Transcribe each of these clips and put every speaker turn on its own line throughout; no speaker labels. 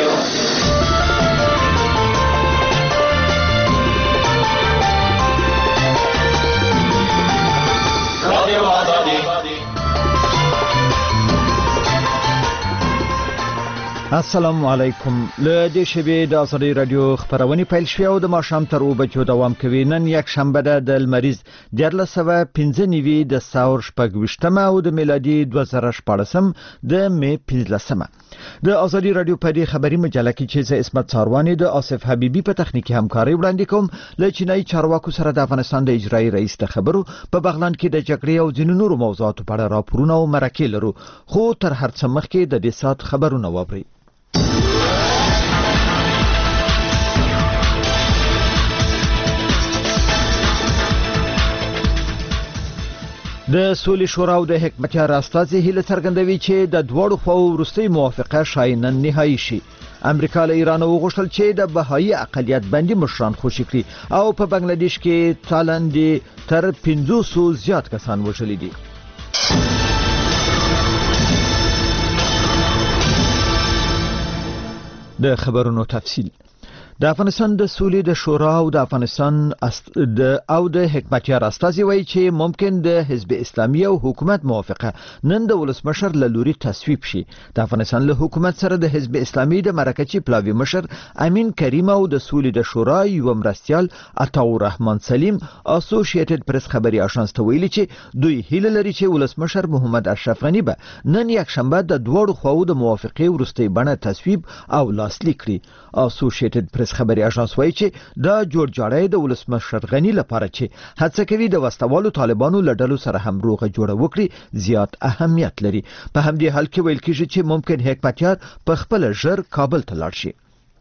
السلام علیکم. له دې شبې د ازادي رادیو خبرونه پیل شوې او د ماښام تر 2 بجو دوام کوي. نن یک شنبه ده د لمریز 1495 د ساور شپږ او د میلادي 2014 د می 15. د ازادي رادیو په دې خبري مجله کې چې زه اسمت څاروانی د آصف حبیبي په تخنیکی همکاري وړاندې کوم. له چینایي چارواکو سره د افغانستان د اجرایي رئیس د خبرو په بغلان کې د جګړې او ځینو نورو موضوعاتو په اړه راپورونه او مرکې لرو. خو تر هر څه مخکې د دې سات خبرونه واورئ. د سولې شورا او د حکمتیار استازي هیله څرګندوي چې د دوړو خواو وروستۍ موافقه شاینه نهایی شي. امریکا له ایران وغوښتل چې د بهایي اقلیت باندې مشران خوشي کړي او په بنگلاديش کې تالندې تر 500 زیات کسان وژلي دي. د خبرونو تفصیل. د افغانستان د سولې د شورا او د افغانستان او د حکمتیار استازي وایي چې ممکن د حزب اسلامي او حکومت موافقه نن د ولسمشر له لوري تصویب شي. د افغانستان له حکومت سره د حزب اسلامي د مرکزی پلاوي مشر امین کریم او د سولې د شورا یو مرستيال عطاالرحمن سلیم اسوسییټډ پریس خبري آژانس ته ویلي چې دوی هیله لري چې ولسمشر محمد اشرف غنی به نن یک شنبه د دوړو خواو د موافقه وروستۍ بڼه تصویب او لاسلیک کړي. اسوسییټډ پریس خبري آژانس وایي چې دا جوړجاړی د ولسمشر غنی لپاره چې هڅه کوي د وسوالو طالبانو لړلو سره همروغه جوړه وکړي زیات اهمیت لري. په همدې حال کې ویل کېږي چې ممکن حکمتیار په خپل ژر کابل ته لاړ شي.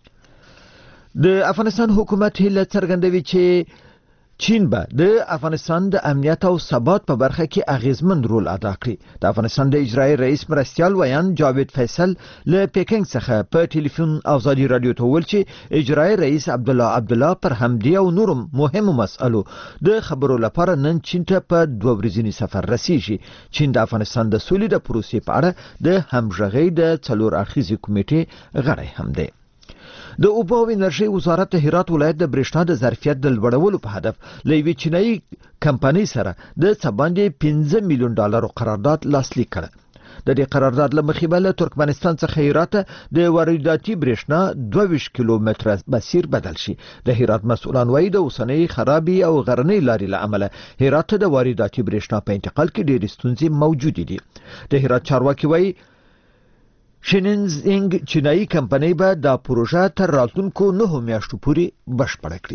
د افغانستان حکومت هیله څرګندوي چې چین به د افغانستان د امنیت او ثبات په برخه کې اغیزمن رول ادا کړي. د افغانستان د اجرایي رئیس مرستيال ویان جاوید فیصل له پیکینګ څخه په ټلیفون ازادي رادیو ته ویل چې اجرایي رئیس عبدالله پر همدې او نورو مهمو مسألو د خبرو لپاره نن چین ته په 2 ورځنی سفر رسیږي. چین د افغانستان د سولې د پروسې په اړه د همغږۍ د 4 اړخیزې کمیټې غړی هم دی. د اوبو او انرژي وزارت د هرات ولایت د برېښنا د ظرفیت د لوړولو په هدف له یوې چینایي کمپنۍ سره د څه باندې $15 میلیون قرارداد لاسلیک کړ. د دې قرارداد له مخې به له ترکمنستان څخه هرات د وارداتي برېښنا 22 کیلومتره مسیر بدل شي. د هرات مسؤلان وایي د اوسنۍ خرابې او غرنۍ لارې له امله هرات د وارداتي برېښنا په انتقال کې ډېرې ستونزې موجودې دي. د هرات چارواکي وایي شیننزینګ چینایي کمپنۍ به دا پروژه تر راتلونکو 9 میاشتو پورې بشپړه کړي.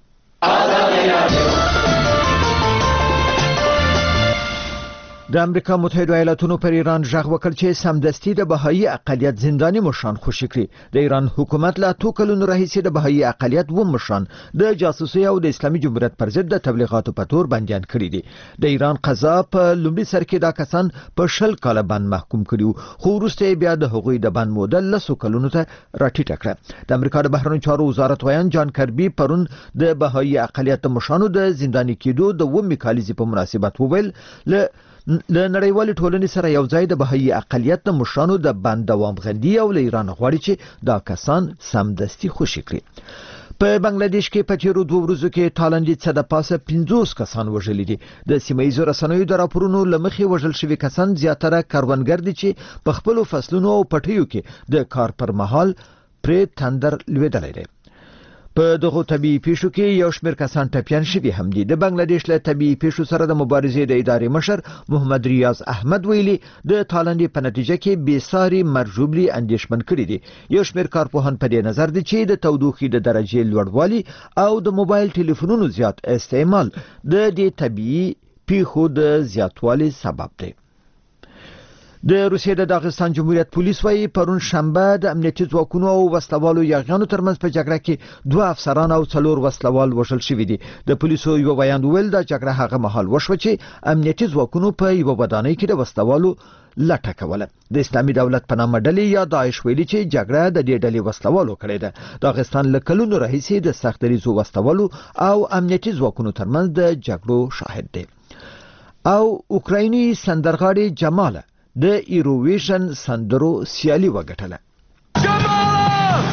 د امریکا متحده ایالاتونو پر ایران ژغ وکړ چې سمدستي د بهایي اقلیت زنداني مشران خوشي کړي. د ایران حکومت له 2 کلونو راهیسې د بهایي اقلیت و مشران د جاسوسي او د اسلامي جمهوریت پر ضد د تبلیغاتو په تور بندیان کړي دي. د ایران قضا په لومړي سر کې دا کسان په 10 کاله بند محکوم کړي خو وروسته بیا د هغوی د بند موده 10 کلونو ته راټیټه کړه. د امریکا د بهرنیو چارو وزارت ویان جان کربي پرون د بهایي اقلیت مشرانو د زنداني کېدو د 2 کالیزې په مناسبت وویل له نړیوالې ټولنې سره یو ځای د بهایي اقلیت د مشرانو د بند دوام غندي او له ایران غواړي چې دا کسان سمدستي خوشي کړي. په بنگلاديش کې په تیرو 2 ورځو کې تالندې څخه د پاسه 50 کسان وژلي دي. د سیمایي رسنیو د راپورونو لمخې وژل شوي کسان زیاتره کاروانګر دي چې په خپل فصلونو او پټیو کې د کار پر مهال پرې تندر لویدلې دي. په دغه طبيعي پیښو کې یو شمېر کسان ټپيان شوي هم دي. د بنگلاديش له طبيعي پیښو سره د مبارزې د ادارې مشر محمد ریاض احمد ویلي د تالندې په نتیجه کې بېساري مرجوبلي اندېښمن کړي دي. یو شمېر کارپوهان په دې نظر دي چې د تودوخې د درجې لوړوالي او د موبایل ټلیفونونو زیات استعمال د دې طبيعي پیښو د زیاتوالي سبب دی. د روسیې د داغستان جمهوریت پولیس وایي پرون شنبه د امنیتي ځواکونو او وسلوالو یاغیانو ترمنځ په جګړه کې 2 افسران او 4 وسلوال وژل شوي دي. د پولیسو یو بیان ویل د جګړه هغه مهال وشوه چې امنیتي ځواکونو په یو ودانۍ کې د وسلوالو لټه کوله. د اسلامي دولت په نامه ډلې یا داعش ویلي چې جګړه د دې ډلې وسلوالو کړې ده. داغستان له کلونو راهیسې د سخت دریځو وسلوالو او امنیتي ځواکونو ترمنځ د جګړو شاهد دی. او اوکرایني سندرغاړي جماله د ایروویژن سندرو سیالي وګټله.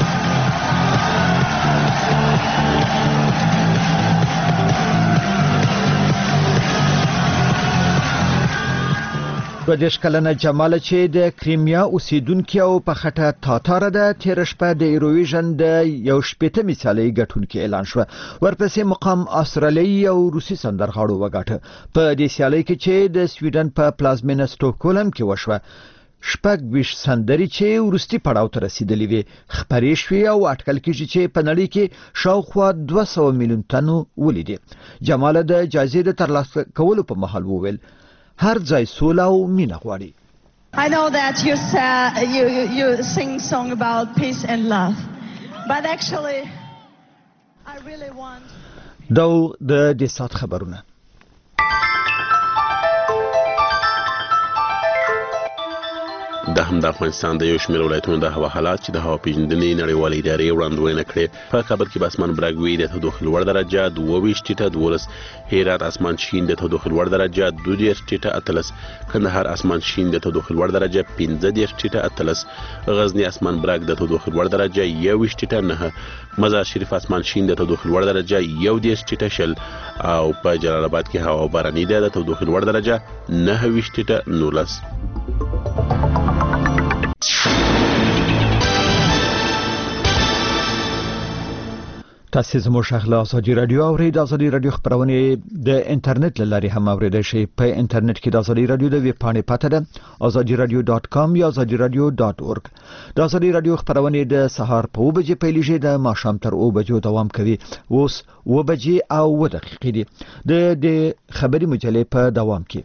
22 کلنه جماله چې د کریمیا اوسیدونکې او په خټه تاتاره ده تیر شپه د ایروویژن د یو شپېته مثالي ګټونکې اعلان شو. ورپسې مقام استرالیایي او روسي سندرغاړو وګاټه. په دې سیالۍ کې چې د سویډن په پلازمینه سټوکهولم کې وشوه شپږ ویش سندري چې ورستي پړاو ته رسیدلې وي خبرې شوې او اټکل کېږي چې په نړۍ کې شاوخوا 200 میلیون تنو ولیدي. جماله د جایزې د ترلاسه کولو په مهال وویل هر ځای سوله او مینه غواړي.
I know that you sing song about peace and love, but actually I really want.
د دې سات خبرونه.
د هم د افغانستان د یو شمېر ولایتونو د هوا حالات چې د هوا پیژندنې نړیوالې ادارې وړاندوینه کړې. په خبر کې اسمان براګوي د تودوخې لوړ درجه 22 ټیټه 12، هرات اسمان شین د تودوخې لوړ درجه 22 ټیټه 13، کندهار اسمان شین د تودوخې لوړ درجه 15 ټیټه 13، غزنی اسمان براګ د تودوخې لوړ درجه 21 ټیټه 9، مزار شریف اسمان شین د تودوخې لوړ درجه 11 ټیټه 0 او په جلال آباد کې هوا باراني ده د تودوخې لوړ درجه 9 ټیټه 19.
تاسو زموږ شغله ازادي رادیو او د ازادي رادیو خبرونه د انټرنیټ لاري هم اوریدئ شئ. په انټرنیټ کې د ازادي رادیو د ویب پاڼې پته ده azadiradio.com یا azadiradio.org. د ازادي رادیو خبرونه د سهار په 2 بجې پیلېږي د ماښام تر 2 بجو دوام کوي. اوس 2 بجې او 2 دقیقې دي. د خبري مجلې په دوام کې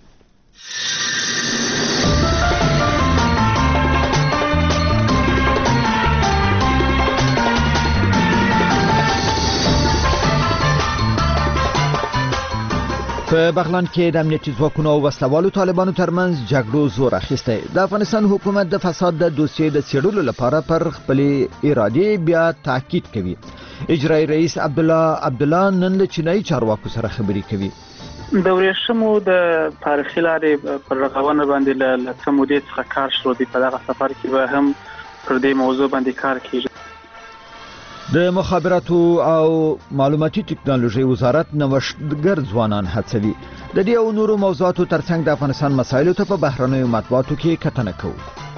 په بغلان کې د امنیتي ځواکونو او وسلوالو طالبانو ترمنځ جګړو زور اخیسته. د افغانستان حکومت د فساد د دوسیې د څېړلو لپاره پر خپل اراده بیا تاکید کوي. اجرایی رئیس عبدالله نن له چینایي چارواکو سره خبرې کوي.
د ورېښمو د تاریخي لارې پر رغونه باندې له څمودې څخه کار شروع دی. په دغه سفر کې به هم پر دې موضوع باندې کار کیږي.
د مخابراتو او معلوماتي ټکنالوژي وزارت نوښتګر ځوانان هڅوي. د دې او نورو موضوعاتو ترڅنګ د افغانستان مسایلو ته په بهرنیو مطبوعاتو کې کتنه کوي.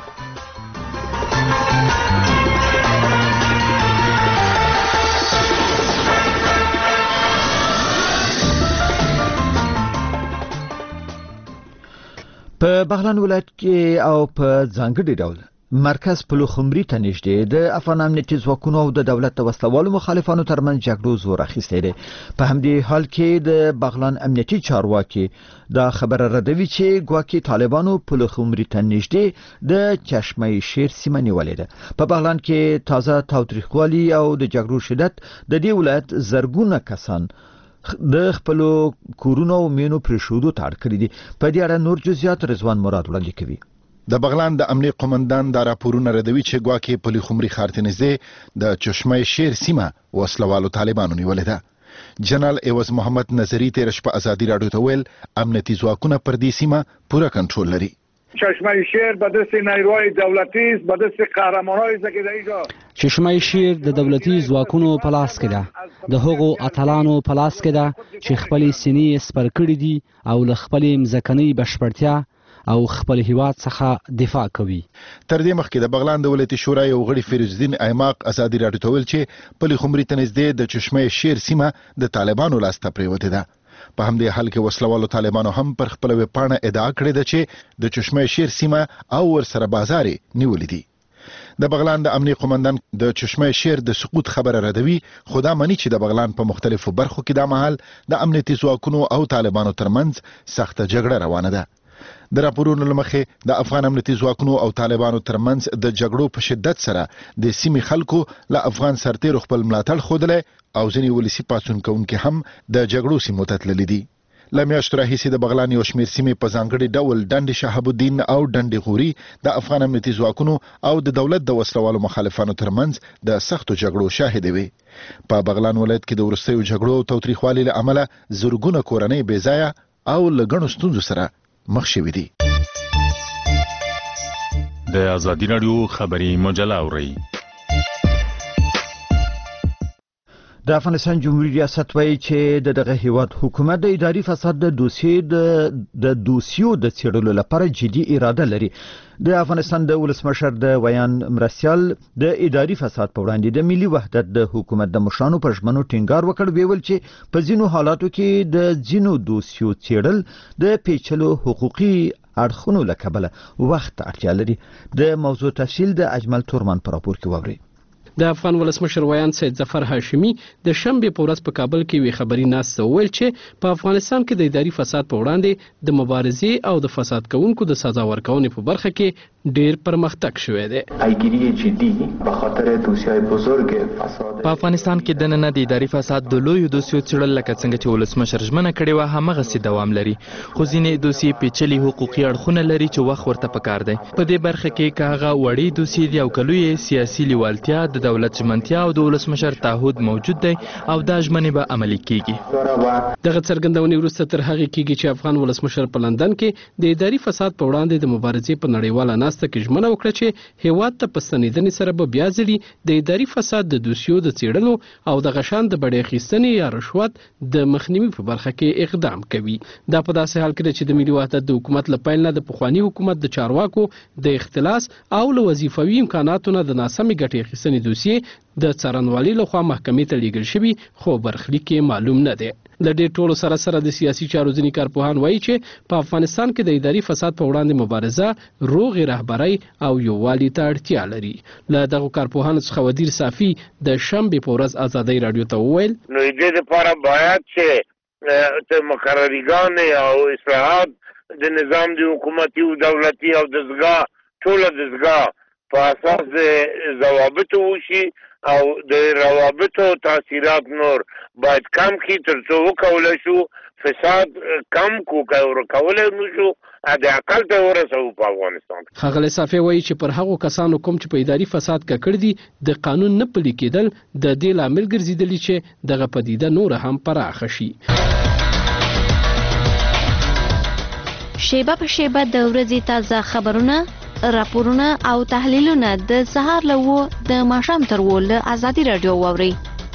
په بغلان ولایت کې او په ځانګړي ډول مرکز پلوخمري ته نږدې د افغان امنیتي ځواکونو او د دولت د وسلوالو مخالفانو ترمنځ جګړو زور اخیستی دی. په همدې حال کې د بغلان امنیتي چارواکي دا خبره ردوي چې ګواکې طالبانو پلوخمري ته نږدې د چشمه شیر سیمه نیولې ده. په بغلان کې تازه تاوتریخوالي او د جګړو شدت د دې ولایت زرګونه کسان د خپل کورونو او مینو پرېښودو ته اړ کړي دي. په دې اړه نور جزئیات رضوان مراد وړاندې کوي.
د بغلان د امنیت قومندان دا راپورونه ردوي چې ګواکې پلوخمري ښار ته نږدې د چشمه شیر سیمه وسلوالو طالبانو نیولې ده. جنرال ایوز محمد نظری تیر شپه ازادي راډیو ته ویل امنیتي ځواکونه پر دې سیمه پوره کنټرول لري.
چشمه شیر به دست نیروهای دولتی است، به دست قهرمانای است که در اینجا
چشمه شیر د دولتي ځواکونو په لاس کې ده. د هغو اتلانو په لاس کې ده چې خپل سینې سپر کړې دي او له خپل مځکنۍ بشپړتیا او خپل هیواد څخه دفاع کوي.
تر دې مخکې د بغلان د ولایتي شورا یو غړي فیروز الدین ایماق ازادي راډیو ته ویل چې پلوخمري ته نږدې د چشمه شیر سیمه د طالبانو لاس ته پریوتې ده. په همدې حال کې وسلوالو طالبانو هم پر خپل ویبپاڼه ادعا کړې ده چې د چشمه شیر سیمه او ورسره بازار نیولې دي. د بغلان د امنیت قومندان د چشمه شیر د سقوط خبره ردوي، خو دا معنی چې د بغلان په مختلفو برخو کې د مهال د امنیتي ځواکونو او طالبانو ترمنځ سخته جګړه روانه ده. د راپورونو لمخې د افغان امنیتي ځواکونو او طالبانو ترمنځ د جګړو په شدت سره د سیمې خلکو له افغان سرتیرو خپل ملاتړ ښودلی او ځینې ولسي پاڅون کوونکي هم د جګړو سیمو ته تللي دي. له میاشتو راهیسې د بغلان یو شمېر سیمې په ځانګړي ډول ډنډ شهاب الدین او ډنډ غوري د افغان امنیتي ځواکونو او د دولت د وسلوالو مخالفانو ترمنځ د سختو جګړو شاهدې وي. په بغلان ولایت کې د وروستیو جګړو او تاوتریخوالي له امله زرګونه کورنۍ بې ځایه او له ګڼو ستونزو سره مخ شوي دي.
د ازادي راډیو خبري مجله اورئ.
د افغانستان جمهوریت ریاست وایي چې دغه هیواد حکومت د اداري فساد د دوسیو د څېړلو لپاره جدي اراده لري. د افغانستان د ولسمشر د ویان مرسیال د اداري فساد په وړاندې د ملي وحدت د حکومت د مشرانو پر ژمنو ټینګار وکړ، ویل چې په ځینو حالاتو کې د ځینو دوسیو څېړل د پیچلو حقوقي اړخونو له کبله وخت اړتیا لري. د موضوع تفصیل د اجمل تورمان پر راپور کې ووري.
د افغان ولسمشر ویان سید ظفر هاشمي د شنبه په ورځ په کابل کې وی خبري ناسته ویل چې په افغانستان کې د اداري فساد په وړاندې د مبارزې او د فساد کوونکو د سزا ورکونې په برخه کې ډیر پرمختګ شوی دی.
پیگیری جدی به خاطر دوسیای بزرگ فساد
په افغانستان کې د نن د اداري فساد د لوی دوسیو څېړل لکه څنګه چې ولسمشر ژمنه کړې و همغه سي دوام لري، خو ځینې دوسیې پیچلي حقوقي اړخونه لري چې وخت ورته پکار دی. په دې برخه کې کاغه وړي دوسیې دی او کلوي سیاسي لیوالتیا د دولت ژمنتیا او د ولسمشر تعهد موجود دی او دا ژمنې به عملي کیږي.
دغه څرګندونې وروسته تر هغه کېږي چې افغان ولسمشر په لندن کې د اداري فساد په وړاندې د مبارزې په نړیواله ناسته کې ژمنه وکړه چې هیواد ته په ستنېدنې سره به بیا ځلې د اداري فساد د دوسیو د څېړلو او د غشان د بډې اخیستنې یا رشوت د مخنیوي په برخه کې اقدام کوي. دا په داسې حال کې چې د ملي وحدت د حکومت له پیل نه د پخواني حکومت د چارواکو د اختلاس او له وظیفوي امکاناتو نه د ناسمې ګټې اخیستنې دوسیې د څارنوالۍ لخوا محکمې ته لیږل شوي، خو برخلیک کې معلوم نه دی. د دې ټولو سره د سیاسي چارو ځینې کارپوهان وایي چې په افغانستان کې د اداري فساد په وړاندې مبارزه روغې رهبرۍ او یووالي ته اړتیا لري. له دغو کارپوهانو څخه ودیر صافي د شنبې په ورځ ازادۍ راډیو ته وویل
نو دې لپاره باید چې مقرریګان او اصلاحات د نظام د حکومتي او دولتي او دستګاه ټوله دستګاه په اساس د ضوابطو وشي او د روابطو تاثیرات نور باید کم کی ترڅو وکولای شو فساد کم کولای نشو د عقل ته ورسو په افغانستان.
ښاغلی صافي وایي چې پر هغو کسانو کوم چې په اداري فساد ککړ دي د قانون نه پلي کېدل د دې لامل ګرځېدلي چې دغه پدیده نور هم پراخه شي.
شیبه په شیبه د ورځې تازه خبرونه، راپورونه او تحلیلونه د سهار له 9 د ماښام تر 10 له ازادي راډیو واورئ.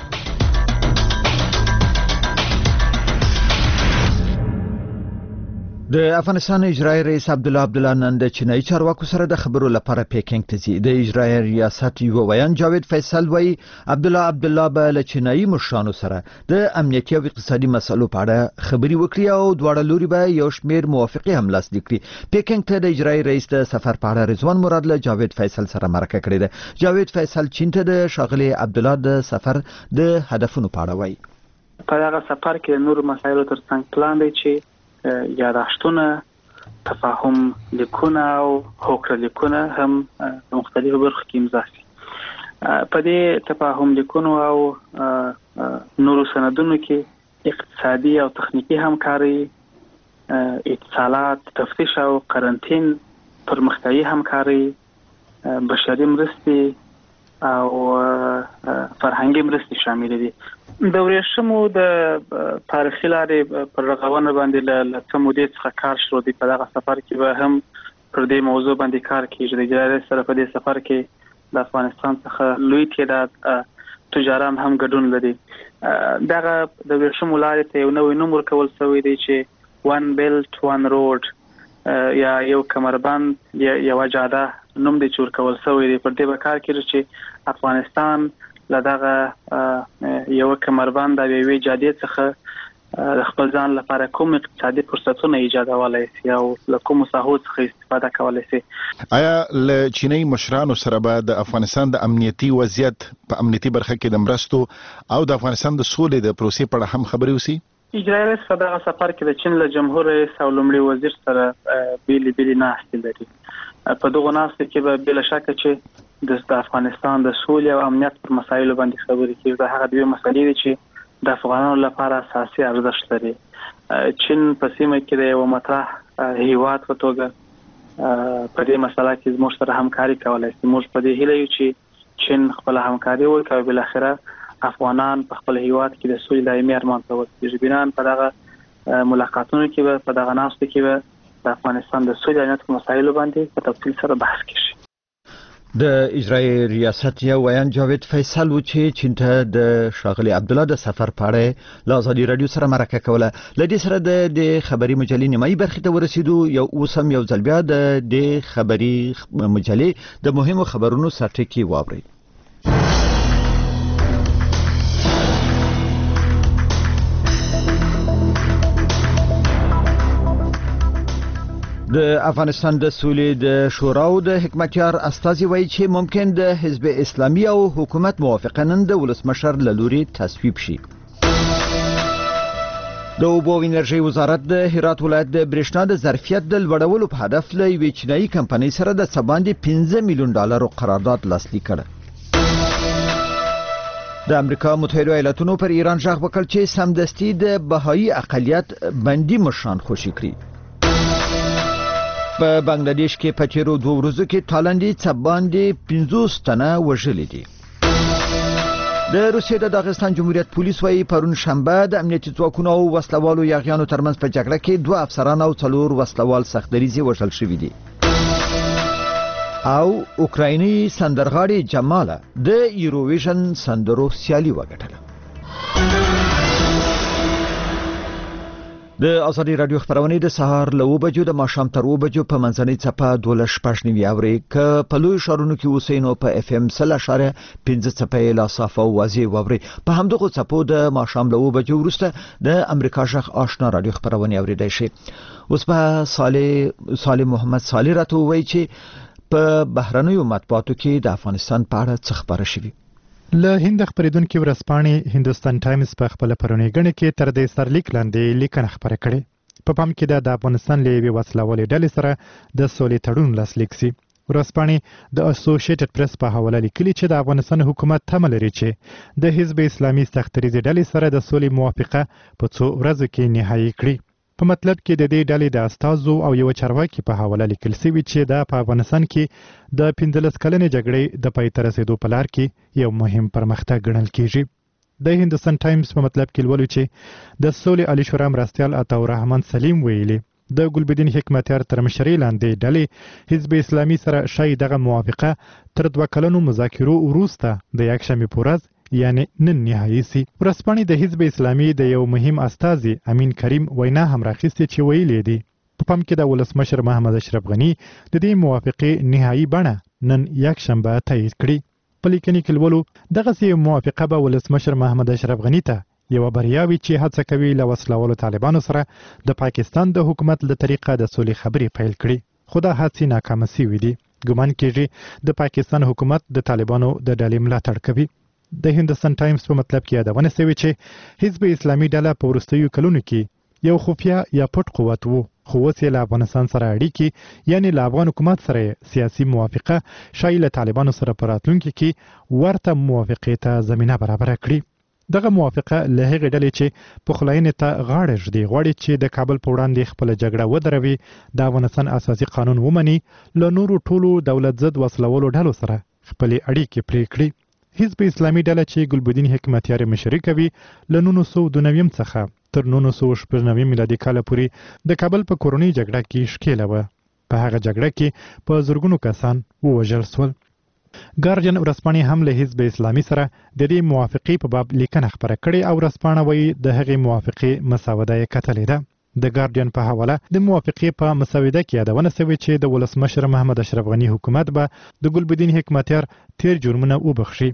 د افغانستان اجرایي رئیس عبدالله نن د چینایي چارواکو سره د خبرو لپاره پیکینګ ته ځي. د اجرایي ریاست یو ویان جاوید فیصل وایي عبدالله به له چینایي مشرانو سره د امنیتي او اقتصادي مسلو په اړه خبري وکړي او دواړه لوري به یو شمېر موافقې هم لاسلیک کړي. پیکینګ ته د اجرایي رئیس د سفر په اړه رضوان مراد له جاوید فیصل سره مرکه کړې ده. جاوید فیصل چین ته د ښاغلي عبدالله د سفر د هدفونو په اړه وایي.
په هغه سفر کې نور مسایلو ترڅنګ پلان دی چې یاداشتونه، تفاهم لیکونه او هوکړه لیکونه هم په مختلفو برخو کې امضا شي. په دې تفاهم لیکونو او نورو سندونو کې اقتصادي او تخنیکی همکاري، اتصالات، تفتیش او قرنطین، پرمختیايي همکاري، بشري مرستې او فرهنګي مرستې شامل دي. د ورېښمو د تاریخي لارې پر رغونه باندې له څه مودې څخه کار شروع دی. په دغه سفر کې به هم پر دې موضوع باندې کار کیږي. د اجرایي رئیس سره په دې سفر کې د افغانستان څخه لوی تعداد تجاران هم ګډون لري. دغه د ورېښمو لارې ته یو نوی نوم ورکول شوی دی چې one belt one road یا یو کمربند یا یو جاده نوم دی چې ورکول شوی دی. پر دې به کار کیږي چې افغانستان لدغه یو کمربند او یوې جادې څخه د خپل ځان لپاره کوم اقتصادي فرصتونه ایجادولای شي او له کومو ساحو څخه استفاده کولای شي.
آیا له چینایي مشرانو سره به د افغانستان د امنیتي وضعیت په امنیتي برخه کې د مرستو او د افغانستان د سولې د پروسې په اړه هم خبرې وشي؟
اجرایي رئیس په دغه سفر کې د چین له جمهور رئیس او لومړي وزیر سره بیلې ناستې لري. په دغه ناستې کې به بلا شک چې د افغانستان د سولې او امنیت پر مسایلو باندې خبرې کیږي. دا هغه دوی مسلې دي چې د افغانانو لپاره اساسي ارزښت لري. چین په سیمه کې د یو مطرح هیواد په توګه په دې مسله کې زموږ سره همکاري کولای شي. موږ په دې هیله یو چې چین خپل همکاري وکړي او بل اخره افغانان په خپل هیواد کې د سولې دایمي ارمان ته ورسیږي. بنان په دغه ملاقاتونو کې به په دغه ناستو کې به د افغانستان د سولې او امنیت مسایلو باندې په تفصیل سره بحث کیږي.
د اجرایي ریاست یو ویان جاوید فیصل و چې چین ته د شاغلي عبد الله د سفر په اړه له ازادي رادیو سره مرکه کوله. لدې سره د خبري مجلې نیمایي برخې ته ورسېدو. یو اوسم یو ځل بیا د خبري مجلې د مهمو خبرونو سرټکی واورئ. د افغانستان د سولې د شوراو د حکمتیار استازي وایي چې ممکن د حزب اسلامي او حکومت موافقه نن د ولسمشر له لوري تصویب شي. د اوبو او انرژي وزارت د هرات ولایت د برېښنا د ظرفیت د لوړولو په هدف له یوې چینایي کمپنۍ سره د څه باندې $15 میلیون قرارداد لاسلیک کړ. د امریکا متحده ایالاتونو پر ایران ژغ وکړ چې سمدستي د بهایي اقلیت بندي مشران خوشي کړي. په بنگلاديش کې په تیرو 2 ورځو کې تالندي څه باندې 50 تنه وژلي دي. د روسیې د داغستان جمهوریت پولیس وايي پرون شنبه د امنیتي ځواکونو او وسلوالو یاغیانو ترمنځ په جګړه کې 2 افسران او 4 وسلوال سختدریزي وژل شوي دي. او اوکرایني سندرغاړي جماله د یوروویژن سندرو سیالي وګټله. د ازادي رادیو خبرونه د سهار له 2 بجو د ماښام تر 2 بجو په منځنۍ چپه 12:15 اوري ک په لوی شارونو کې اوسینو په اف ام 0.5 چپه لا صافه او واضح ووري. په همدغه چپو د ماښام له 2 بجو وروسته د امریکا شخ آشنا رادیو خبرونه اوریدای شي. اوس په صالح محمد صالح راته وایي چې په بهرنیو مطبوعاتو کې د افغانستان په اړه څه خبره شوي.
له هند خبرېدونکو ورځپاڼې هندوستان ټایمز په خپل پرونی غنډه کې تر دې سرلیک لاندې لیکنه خبره کړې. په پام کې د افغانستان له یوې وسلوالې ډلې سره د سولې تړون لاسلیک شي. ورځپاڼې د اسوسییټډ پریس په حواله لیکلي چې د افغانستان حکومت تمه لري چې د حزب اسلامي سختدریزي ډلې سره د سولې موافقه په 2 ورځو کې نهایی کړي. په مطلب کې د دې ډلې د استازو او یو چارواکي په حواله لیکل شوی چې د افغانستان کې د 15 کلنې جګړې د پای ته رسیدو په لار کې یو مهم پرمختګ ګڼل کیږي. د هندوستان ټایمز په مطلب کې لولو چې د سولې علی شورا مرستیال عطا الرحمن سلیم ویلي د ګلبدین حکمتیار تر مشرۍ لاندې ډلې حزب اسلامي سره شاید دغه موافقه تر 2 کلونو مذاکرو وروسته د یکشنبه په ورځ یعنی نن نهایی سي. ورځپاڼې د حزب اسلامي د یو مهم استازي امین کریم وینا هم راخیستې چې ویلي دي په پام کې د ولسمشر محمد اشرف غنی د دې موافقه نهایی بڼه نن یکشنبه تایید کړي. په لیکنه کې لولو دغه سي موافقه به ولسمشر محمد اشرف غنی ته یو بریاوي چې هڅه کوي له وسلوالو طالبانو سره د پاکستان د حکومت له طریقه د سولې خبرې پیل کړي. خو دا هڅې ناکامه شوې دي. ګمان کېږي د پاکستان حکومت د طالبانو د ډلې ملاتړ کوي. د هندوستان ټایمز په مطلب کې یادونه شوې چې حزب اسلامي ډله په وروستیو کلونو کې یو خفیه یا پټ قوت وو، خو اوس یې له افغانستان سره اړیکې یعنی له افغان حکومت سره سیاسي موافقه شایي له طالبانو سره په راتلونکي کې ورته موافقې ته زمینه برابره کړي. دغه موافقه له هغې ډلې چې پخلاینې ته غاړه ږدي غواړي چې د کابل په وړاندې خپله جګړه ودروي، د افغانستان اساسي قانون ومني، له نورو ټولو دولت ضد وسلوالو ډلو سره خپلې اړیکې پرې کړي. حزب اسلامي ډله چې ګلبدین حکمتیار مشري کوي له 1992 څخه تر 1999 میلادي کال پورې د کابل په کورنۍ جګړه کې ښکېله وه. په هغه جګړه کې په زرګونو کسان ووژل شول. ګارډین ورځپاڼې هم له حزب اسلامي سره د دې موافقې په باب لیکنه خبره کړې او ورځپاڼه وایي د هغې موافقې مسوده یې کتلې ده. د ګارډین په حواله د موافقې په مسوده کې یادونه شوې چې د ولسمشر محمد اشرف غنی حکومت به د ګلبدین حکمتیار تیر جرمونه وبخښي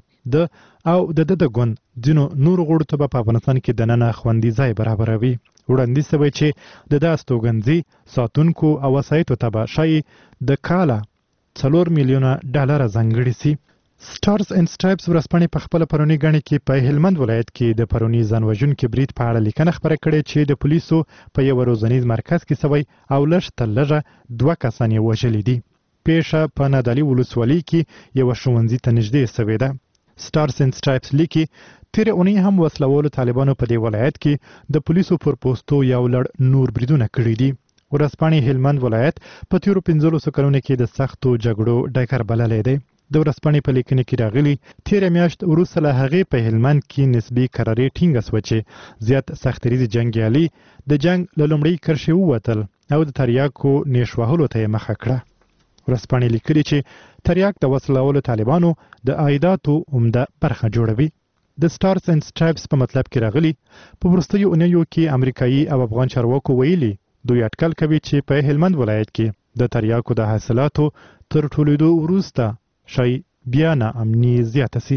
او د ګوند ځینو نورو غړو ته په افغانستان کې دننه خوندي ځای برابروي. وړاندیز شوی چې د استوګنځي ساتونکو او وسایطو ته به شایي د کاله $4 میلیونه ځانګړي سي. سټارز اینډ سټرایپس ورځپاڼې په خپل پرونی غنډه کې په هلمند ولایت کې د پرونی ځانوژونکي برید په اړه لیکنه خبره کړې چې د پولیسو په یو روزنیز مرکز کې سوی او لږ تر لږه 2 کسان یې وژلي دي. پیښه په نادعلي ولسوالۍ کې یو ښوونځي ته نږدې شوې ده. سټارز اینډ سټرایپس لیکي تیر اونۍ هم وسلوالو طالبانو په دې ولایت کې د پولیسو پر پوسټو یو لړ نور بریدونه کړي دي. ورځپاڼې هلمند ولایت په تیرو 15 کلونو کې د سختو جګړو ډګر بللی دی. د ورځپاڼې په لیکنه کې راغلي تیر میاشت وروسته له هغې په هلمند کې نسبي قرارې ټینګه شوه چې زیات سختریزي جنګیالي د جنګ له لومړۍ کرښې ووتل او د تریاکو نیش وهلو ته یې مخه کړه. ورځپاڼې لیکلي چې تریاک د وسلوالو طالبانو د عایداتو عمده برخه جوړوي. د سټارز اینډ سټرایپس په مطلب کې راغلي په وروستیو اونیو کې امریکایي او افغان چارواکو ویلي دوی اټکل کوي چې په هلمند ولایت کې د تریاکو د حاصلاتو تر ټولېدو وروسته شاید بیا ناامني زیاته سي.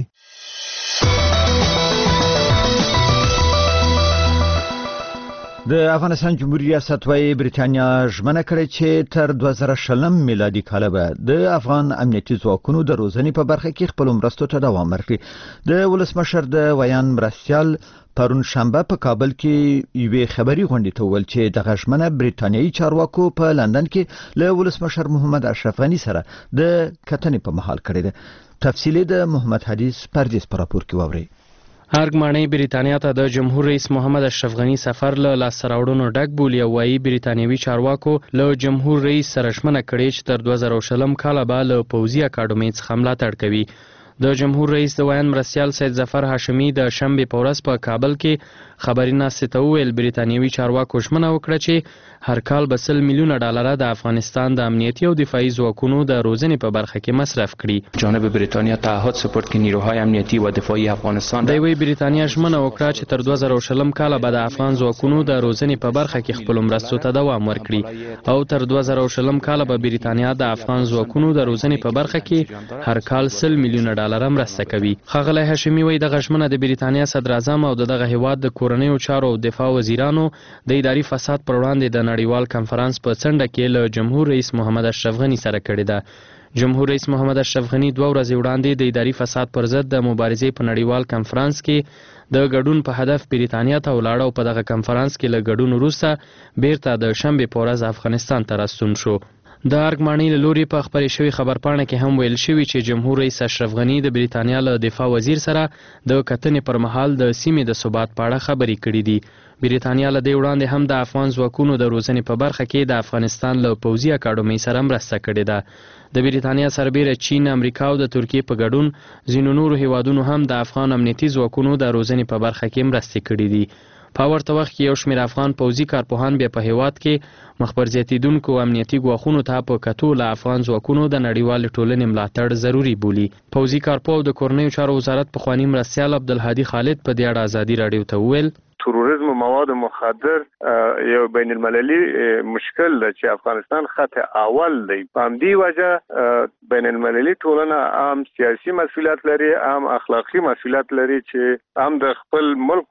د افغانستان جمهوریت ریاست وايي بریټانیا ژمنه کړې چې تر 2020 میلادي کال به د افغان امنیتي ځواکونو د روزنې په برخه کې خپل مرستو ته دوام ورکړي. د ولسمشر د ویان مرستیال پرون شنبه په کابل کې یوې خبري غونډې ته وویل چې دغه ژمنه بریټانیایي چارواکو په لندن کې له ولسمشر محمد اشرف غني سره د کتنې په مهال کړې ده. تفصیلی د محمد حدیث پردیس په راپور کې واوري.
ارګماني بریټانیا ته د جمهور رئیس محمد اشرف غني سفر له لاسته راوړنو ډک بولي او وايي بریټانیوي چارواکو له جمهور رئیس سره ژمنه کړې چې تر 2020 کال به له پوځي اکاډمۍ څخه ملاتړ کوي. د جمهور رئیس د ویان مرستیال سید ظفر هاشمي د شنبې په ورځ په کابل کې خبري ناستې ته وویل بریټانیوي چارواکو ژمنه وکړه چې هر کال به $100 میلیونه د افغانستان د امنیتي او دفاعي ځواکونو د روزنې په برخه کې مصرف کړي.
جانب بریتانیا تعهد سپورت که نیروهای امنیتی و دفاعی افغانستان
د وی بریتانیا ژمنه وکړه چې تر 2020 کال به د افغان ځواکونو د روزنې په برخه کې خپل مرستو ته دوام ورکړي او تر 2020 کال به بریتانیا د افغان ځواکونو د روزنې په برخه کې هر کال $100 میلیونه مرسته کوي. ښاغلی هاشمي وایي دغه ژمنه د بریتانیا صدر اعظم او دغه هیواد د کورنیو چارو او دفاع وزیرانو د اداري فساد پر وړاندې د نړیوال کنفرانس په څنډه کې له جمهور رئیس محمد اشرف غني سره کړې ده. جمهور رئیس محمد اشرف غني 2 ورځې وړاندې د اداري فساد پر ضد د مبارزې په نړیوال کنفرانس کې د ګډون په هدف بریتانیا ته ولاړ او په دغه کنفرانس کې له ګډون وروسته بیرته د شنبې په ورځ افغانستان ته راستون شو. د ارګماني له لوري په خبرې شوې خبرپاڼه کې هم ویل شوي چې جمهور رئیس اشرف غني د بریتانیا له دفاع وزیر سره د کتنې پر مهال د سیمې د ثبات په اړه خبرې کړې دي. بریتانیا له دې وړاندې هم د افغان ځواکونو د روزنې په برخه کې د افغانستان له پوځي اکاډمۍ سره مرسته کړې ده. د بریتانیا سربیره چین، امریکا او د ترکیې په ګډون ځینو نورو هیوادونو هم د افغان امنیتي ځواکونو د روزنې په برخه کې مرستې کړې دي. په ورته وخت کې یو شمېر افغان پوځي کارپوهان بیا په هیواد کې مخ پر زیاتېدونکو امنیتي ګواښونو ته په کتو له افغان ځواکونو د نړیوالې ټولنې ملاتړ ضروري بولي. پوځي کارپوه او د کورنیو چارو وزارت پخواني مرستیال عبدالهادي خالد په دې اړه ازادي راډیو ته وویل
تروریزم و مواد مخدر یو بین المللی مشکل ده چې افغانستان خط اول دی. په همدې وجه بین المللی ټولنه هم سیاسي مسؤلیت لري، هم اخلاقی مسؤلیت لري چې هم د خپل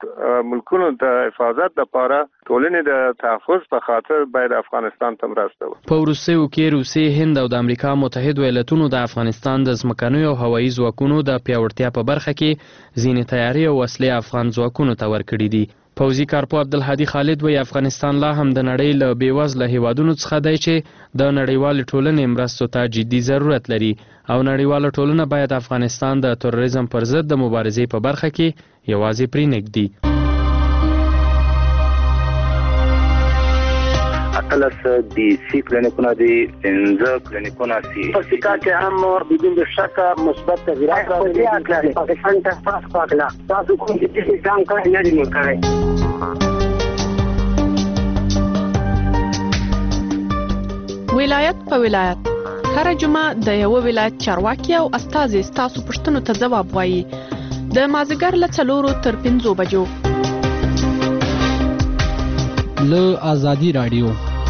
ملکونو د حفاظت لپاره ټولنې د تحفظ په خاطر باید افغانستان ته مرسته وکړي.
په وروستیو کې روسیې، هند او د امریکا متحد ایالتونو د افغانستان د ځمکنیو او هوایي ځواکونو د پیاوړتیا په برخه کې ځینې تیاری او وسلې افغان ځواکونو ته ورکړي دي. پوځي کارپوه عبدالهادي خالد وایي افغانستان لا هم د نړۍ له بېوزله هیوادونو څخه دی چې د نړیوالې ټولنې مرستو ته جدي ضرورت لري او نړیواله ټولنه باید افغانستان د تروریزم پر ضد د مبارزې په برخه کې یوازې پرېنږدي.
اتلس دی سی کلینیکونه دی 15 کلینیکونه سی
په سکا کې هم بدون شک مثبت تغیرات راغلي دي. پاکستان ته پاس پاکلا تاسو کوم چې ځان کړی نه دی کړی.
ولایت په ولایت هر جمعه د یو ولایت چارواکي او استازي تاسو پښتنو ته ځواب وایي د مازیګر له 4 تر 5 بجو
له ازادي رادیو.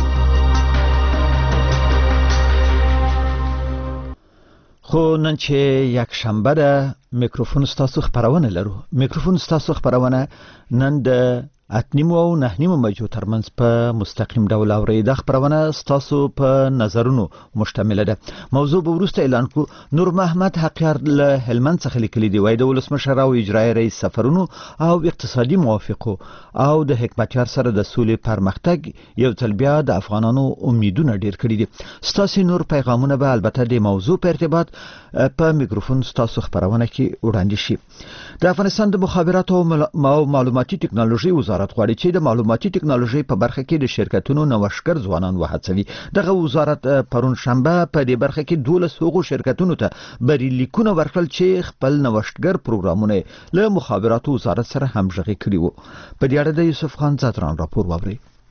خو نن چې یک شنبه ده میکروفون ستاسو خبرونه لرو. میکروفون ستاسو خبرونه نن د 8:30 او 9:30 بجو ترمنځ په مستقیم ډول اوري. د خبرونه ستاسو په نظرونو مشتمل ده. موضوع به وروسته اعلان کو. نور محمد حقیار له هلمند څخه لیکلي دی وای د ولسمشر او اجرایی رئیس سفرونو او اقتصادي موافقو او د حکمتیار سره د سولې پرمختګ یو ځل بیا د افغانانو امیدونه ډیر کړي دي. ستاسو نور پیغامونه به البته د موضوع په ارتباط په میکروفون ستاسو خبرونه کې وړاندې شي. د افغانستان د مخابراتو او معلوماتي ټکنالوژي وزارت غواړي چې د معلوماتي ټکنالوژي په برخه کې د شرکتونو نوښتګر ځوانان وهڅوي. دغه وزارت پرون شنبه په دې برخه کې 12 هغو شرکتونو ته بریلیکونه ورکړل چې خپل نوښتګر پروګرامونه له مخابراتو وزارت سره همغږي کړي وو. په دې اړه د یوسف خان زادران راپور واوري.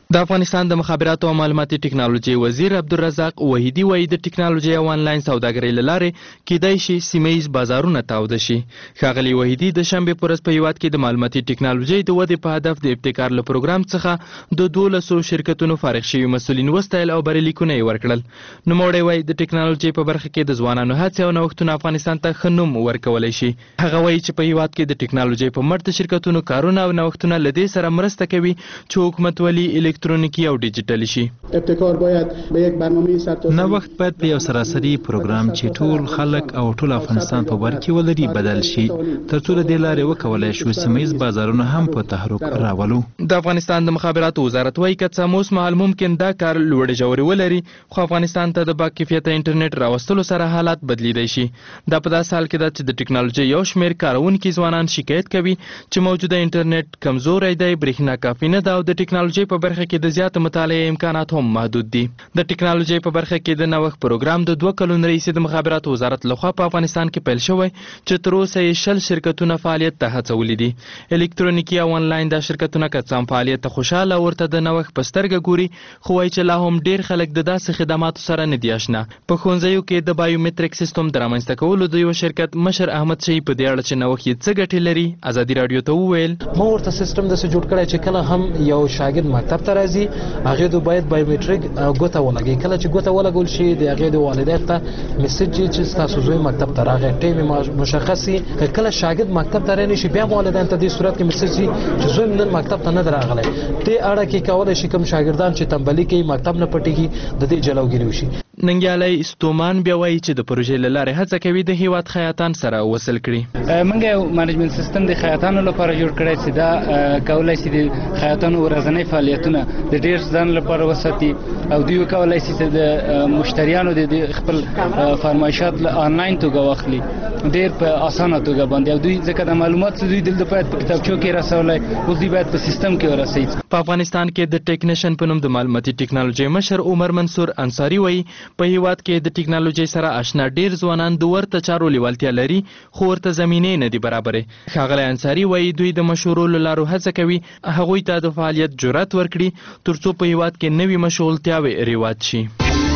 د افغانستان د مخابراتو او معلوماتي ټکنالوژي وزیر عبدالرزاق وحیدی وایي د ټکنالوژي او انلاین سوداګرۍ له لارې کیدای شي سیمه ییز بازارونه تاوده شي. ښاغلي وحیدی د شنبې په ورځ په هیواد کې د معلوماتي ټکنالوژۍ د ودې په هدف د ابتکار له پروګرام څخه د 1200 شرکتونو فارغ شوي مسؤلین وستایل او بریلیکونه یې ورکړل. نوموړی وایي د ټکنالوژۍ په برخه کې د ځوانانو هڅې او نوښتونه افغانستان ته ښه نوم ورکولی شي. هغه وایي چې په هیواد کې د ټکنالوژۍ په مټ د شرکتونو کارونه او نوښتونه له دې سره مرسته کوي چې حکومتولي الکترونیکي او ډیجیټلي شي.
ابتکار باید به یک برنامه سرتاسري
نوښت باید په یو سراسري پروګرام چې ټول خلک او ټول افغانستان په بر کې ولري بدل شي ترڅو د دې لارې وکولای شو سیمه‌ییز بازارونه هم په تحرک راولو.
د افغانستان د مخابراتو وزارت وایي که څه اوس مهال ممکن دا کار لوړې ژورې ولري خو افغانستان ته د با کیفیته انټرنیټ راوستلو سره حالات بدلیدای شي. دا په داسې حال کې ده چې د ټکنالوژۍ یو شمېر کاروونکي ځوانان شکایت کوي چې موجوده انټرنیټ کمزوری دی، برېښنا کافي نه ده او د ټکنالوژۍ په برخه کې د زیات مطالعه امکانات هم محدود دي. د ټکنالوژۍ په برخه کې د نوښت پروګرام د 2 کلونو رئیس د مخابراتو وزارت لخوا په افغانستان کې پیل شوی چې تر اوسه یې 60 شرکتونه فعالیت ته هڅولي دي. الکترونیکي او انلاین دا شرکتونه که څه هم فعالیت ته خوشاله ورته د نوښت په سترګه ګوري خو وایي چې لا هم ډیر خلک د داسې خدماتو سره نه دي اشنا. په ښوونځیو کې د بایومټریک سیستم د رامنځته کولو د یو شرکت مشر احمد شهید په دې اړه چې نوښت یې څه ګټې لري ازادي راډیو ته وویل
ما ورته سیستم داسې جوړ کړی چې کله هم یو شاګرد مکتب ته راځي هغه د باید بایومټریک ګوته ولګي. کله چې ګوته ولګول شي د هغه د والدین ته میسج چې تاسو زوی مکتب ته راغی ټیم مشخصي کله شاګرد مکتب ته رانه شي بیا والدین ته د صورت کې میسج چې زوی نن مکتب ته نه راغلی ته اړه کې کولای شي کوم شاګردان چې تنبلی کوي مکتب نه پټيږي د دې جلوګیری وشي.
ننګیالی استومان بیا وایي چې د پروژې له لارې هڅه کوي د هیواد خیاطان سره وصل کړي.
موږ یو مانجمنت سیستم د خیاطانو لپاره جوړ کړی چې دا کولای شي د خیاطانو ورځنی فعالیتونه د ډیر ځان لپاره وساتي او دوی کولای شي چې د مشتریانو د خپل فرمایشات آنلاین توګه واخلي ډیر په اسانه توګه باندې او دوی ځکه د معلومات دوی دلته باید په کتابچو کې رسولای اوس دوی باید په سیستم کې ورسوي.
په افغانستان کې د ټیکنیشن په نوم د معلوماتي ټکنالوژي مشر عمر منصور انصاری وایي په هیواد کې د ټکنالوژي سره آشنا ډیر ځوانان د ورته چارو لیوالتیا لري خو ورته زمینې نه دي برابرې. ښاغلی انصاری وایي دوی د مشورو له لارو هڅه کوي هغوی ته د فعالیت جرأت ورکړي ترڅو په هیواد کې نوې مشغولتیاوې رواج شي.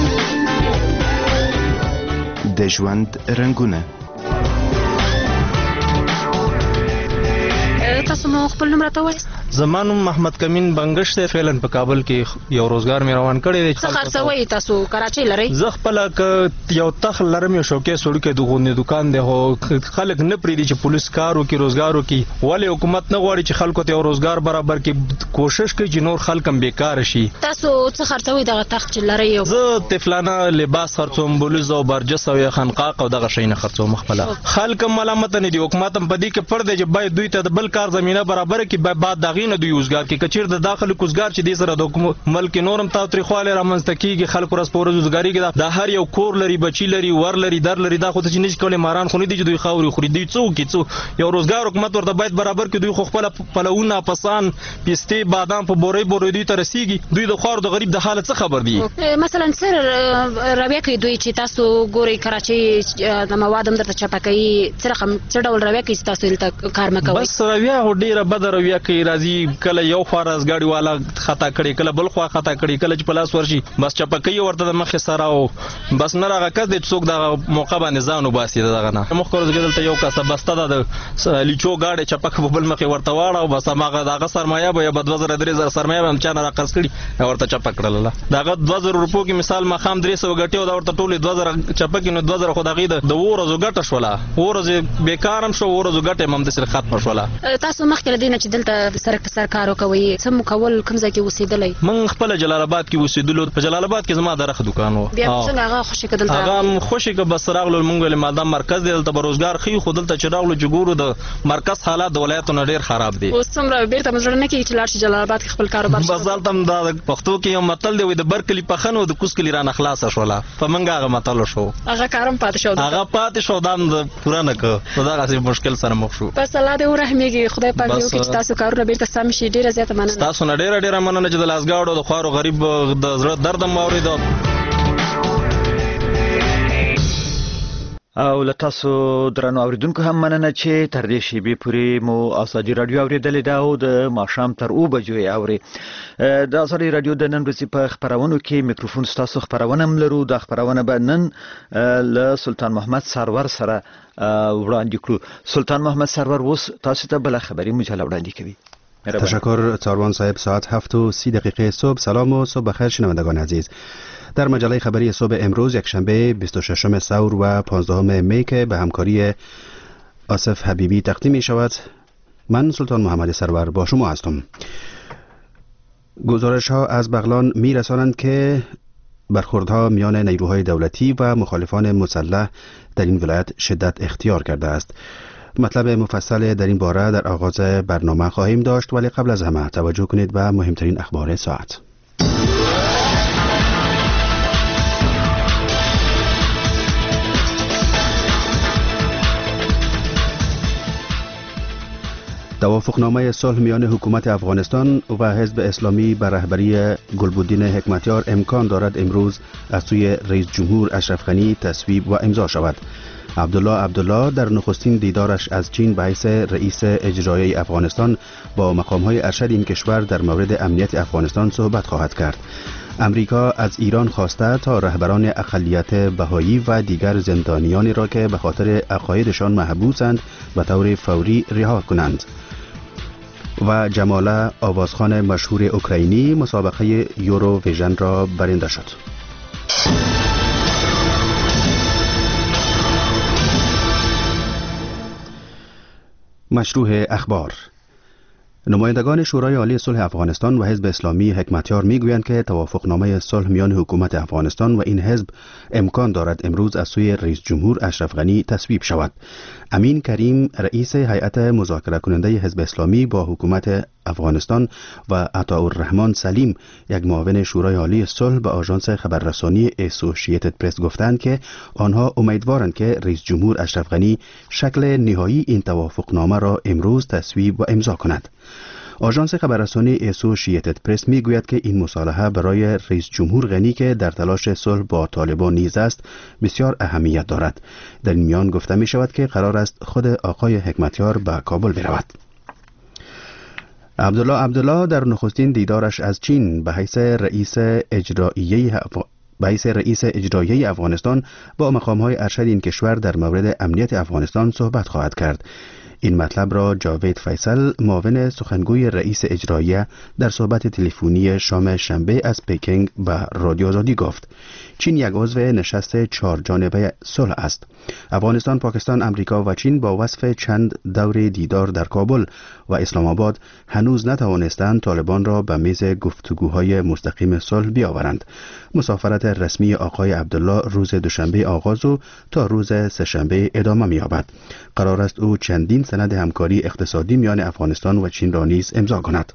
د ژوند رنګونه
تاسو مو خپل نوم راته وایئ؟
زما نوم محمد کمین بنګش دی. فعلا په کابل کې یو روزګار مې روان کړی دی.
څه خرڅوئ تاسو کراچۍ لرئ؟
زه خپله که یو تخل لرم یو شوکیس وړوکی د غوندې دکان دی خو خلک نه پرېږدي چې پولیس کار وکړي روزګار وکړي. ولې حکومت نه غواړي چې خلکو ته یو روزګار برابر کړي کوشش کوي چې نور خلک هم بیکاره شي.
تاسو څه خرڅوئ دغه تخت چې لرئ؟
زه طفلانه لباس خرڅوم بلوز او برجس او خنقاق او دغه شیونه خرڅوم خپله. خلک هم ملامت نه دي حکومت هم په دې کې پړ دی چې باید دوی ته د بل کار زمینه برابر کړي بعد د هغې نه دوی روزګار کړي. که چېرته د داخلي کوزګار چې دې سره د ملک نور هم تاوتریخوالی رامنځته کېږي خلک ورځ په ورځ روزګاري کېږي دا هر یو کور لري بچي لري ور لري در لري دا خو ته چې نشي کولی ماران خو نه دي چې دوی خاورې خوري دوی څه وکړي یو روزګار حکومت ورته باید برابر کړي. دوی خو خپله پلونه پسان پیستې بادام په بورۍ بورۍ دوی ته رسیږي دوی د خوارو د غریب د حالت څه خبر دي؟
مثلا څه رویه کوي دوی چې تاسو ګورئ کراچۍ د مواد هم درته چاپه کوي څه ډول رویه کوي چې تاسو دلته کار مه کوئ؟
بس رویه خو ډېره بده رویه کوي راځي کله یو خوا رازګاډي والا خطا کړي کله بل خوا خطا کړي کله چې په لاس ورشي بس چپه کوي ورته د مخې سره او بس نه راغه کس دی چې څوک دغه موقع باندې ځان وباسي دغه نه مخکې ورځ دلته یو کسه بسته ده د لیچو گاډي چپه په بل مخې ورته واړه او بس هغه دغه سرمایه به یا 2000 سرمایه به هم چا نه راقرض کړي ورته چپه کړله دغه 2000 روپو کې مثال مخام 300 ګټي او دا ورته ټولې 2000 چپه کې نو 2000 خو دغه د ورځو ګټه شوله ورځ بیکار هم شو ورځو ګټه هم د سر ختم شوله.
تاسو مخکې لدی نه چې دلته سرک په سر کار وکوي څه مو کول کوم ځای کې اوسېدلی؟
من خپل جلال آباد کې اوسېدلو په جلال آباد کې زما د رخ دکان و.
بیا څنګه هغه خوشي کړل؟
هغه خوشي که بس راغلو مونږ له ماده مرکز دی دلته روزګار خي خو دلته چې راغلو چې ګورو د مرکز حالات د ولایتونو ډېر خراب دي.
اوس څومره بیرته مزړه نه کېږي چې لاړ شي جلال آباد کې خپل کاروبار
بس دلته هم د پښتو کې یو متل دی د برکلي پخنو د کوس کلی رانه خلاصه شوله په منګه هغه متل شو
هغه کارم پاتې شو
هغه پاتې شو دا پوره نه کړ دا غاسي مشکل سره مخ شو.
بس الله دې ورحمېږي خدای پاک دې وکړي چې تاسو کارونه بیرته سم شي. ډېره زیاته مننه
تاسو نه ډېره مننه چې د لاسګاډو د خوارو غریب د زړه درد هم واورېد.
او لتاسو درنو اوریدونکو هم مننه چې تر دې شیبې پورې مو ازادي رادیو اوریدلې ده او د ماښام تر 2 بجو اوري. د ازادي رادیو د نن ورځې په خبرونو کې میکروفون ستاسو خبرونه لرو. د خبرونه به نن له سلطان محمد سرور سره وړاندې کړو. سلطان محمد سرور اوس تاسو ته بل خبري مجله وړاندې کوي.
تشکر ساروان صاحب. ساعت 7:30 صبح. سلام و صبح بخیر شنوندگان عزیز. در مجله خبری صبح امروز یکشنبه 26 ثور و 15 می که به همکاری آصف حبیبی تقدیم می شود، من سلطان محمد سرور با شما هستم. گزارش ها از بغلان می رسانند که برخوردها میان نیروهای دولتی و مخالفان مسلح در این ولایت شدت اختیار کرده است. مطلب مفصل در این باره در آغاز برنامه خواهیم داشت، ولی قبل از همه توجه کنید به مهمترین اخبار ساعت. توافقنامه صلح میان حکومت افغانستان و حزب اسلامی به رهبری گلبدین حکمتیار امکان دارد امروز از سوی رئیس جمهور اشرف غنی تصویب و امضا شود. عبدالله در نخستین دیدارش از چین به حیث رئیس اجرایی افغانستان با مقام‌های ارشد این کشور در مورد امنیت افغانستان صحبت خواهد کرد. امریکا از ایران خواسته تا رهبران اقلیت بهایی و دیگر زندانیانی را که به خاطر عقایدشان محبوسند به طور فوری رها کنند. و جماله آوازخوان مشهور اوکراینی مسابقه یورو ویژن را برنده شد. مشروع اخبار. نمایندگان شورای عالی صلح افغانستان و حزب اسلامی حکمتیار میگویند که توافقنامه صلح میان حکومت افغانستان و این حزب امکان دارد امروز از سوی رئیس جمهور اشرف غنی تصویب شود. امین کریم رئیس هیئت مذاکره کننده حزب اسلامی با حکومت افغانستان و عطاءالرحمن سلیم یک معاون شورای عالی صلح به آژانس خبررسانی اسوسییتد پرس گفتند که آنها امیدوارند که رئیس جمهور اشرف غنی شکل نهایی این توافقنامه را امروز تصویب و امضا کند. آژانس خبررسانی اسوسییتد پرس میگوید که این مصالحه برای رئیس جمهور غنی که در تلاش صلح با طالبان نیز است بسیار اهمیت دارد. در این میان گفته می شود که قرار است خود آقای حکمتیار به کابل برود. عبدالله در نخستین دیدارش از چین به حیث رئیس اجرایی افغانستان با مقام‌های ارشد این کشور در مورد امنیت افغانستان صحبت خواهد کرد. این مطلب را جاوید فیصل معاون سخنگوی رئیس اجرایی در صحبت تلفنی شام شنبه از پکینگ به رادیو آزادی گفت. چین یک عضو نشست 4 جانبه صلح است. افغانستان، پاکستان، امریکا و چین با وصف چند دور دیدار در کابل و اسلام آباد هنوز نتوانستند طالبان را به میز گفتگوهای مستقیم صلح بیاورند. مسافرت رسمی آقای عبدالله روز دوشنبه آغاز و تا روز سه‌شنبه ادامه می‌یابد. قرار است او چندین سند همکاری اقتصادی میان افغانستان و چین را نیز امضا کند.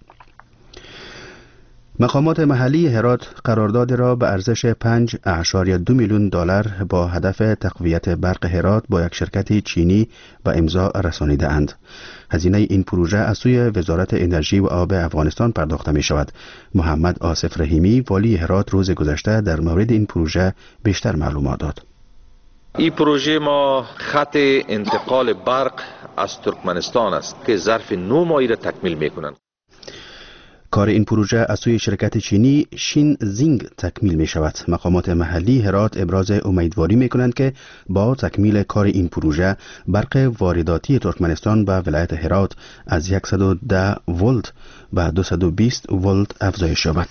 مقامات محلی هرات قرارداد را به ارزش 5.2 میلیون دلار با هدف تقویت برق هرات با یک شرکت چینی به امضا رسانیده اند. هزینه این پروژه از سوی وزارت انرژی و آب افغانستان پرداخته می شود. محمد آصف رحیمی والی هرات روز گذشته در مورد این پروژه بیشتر معلومات داد.
این پروژه ما خط انتقال برق از ترکمنستان است که ظرف 9 ماهی را تکمیل می کنند.
کار این پروژه از سوی شرکت چینی شین زینگ تکمیل می شود. مقامات محلی هرات ابراز امیدواری می کنند که با تکمیل کار این پروژه برق وارداتی ترکمنستان به ولایت هرات از 110 ولت به 220 ولت افزایش یابد.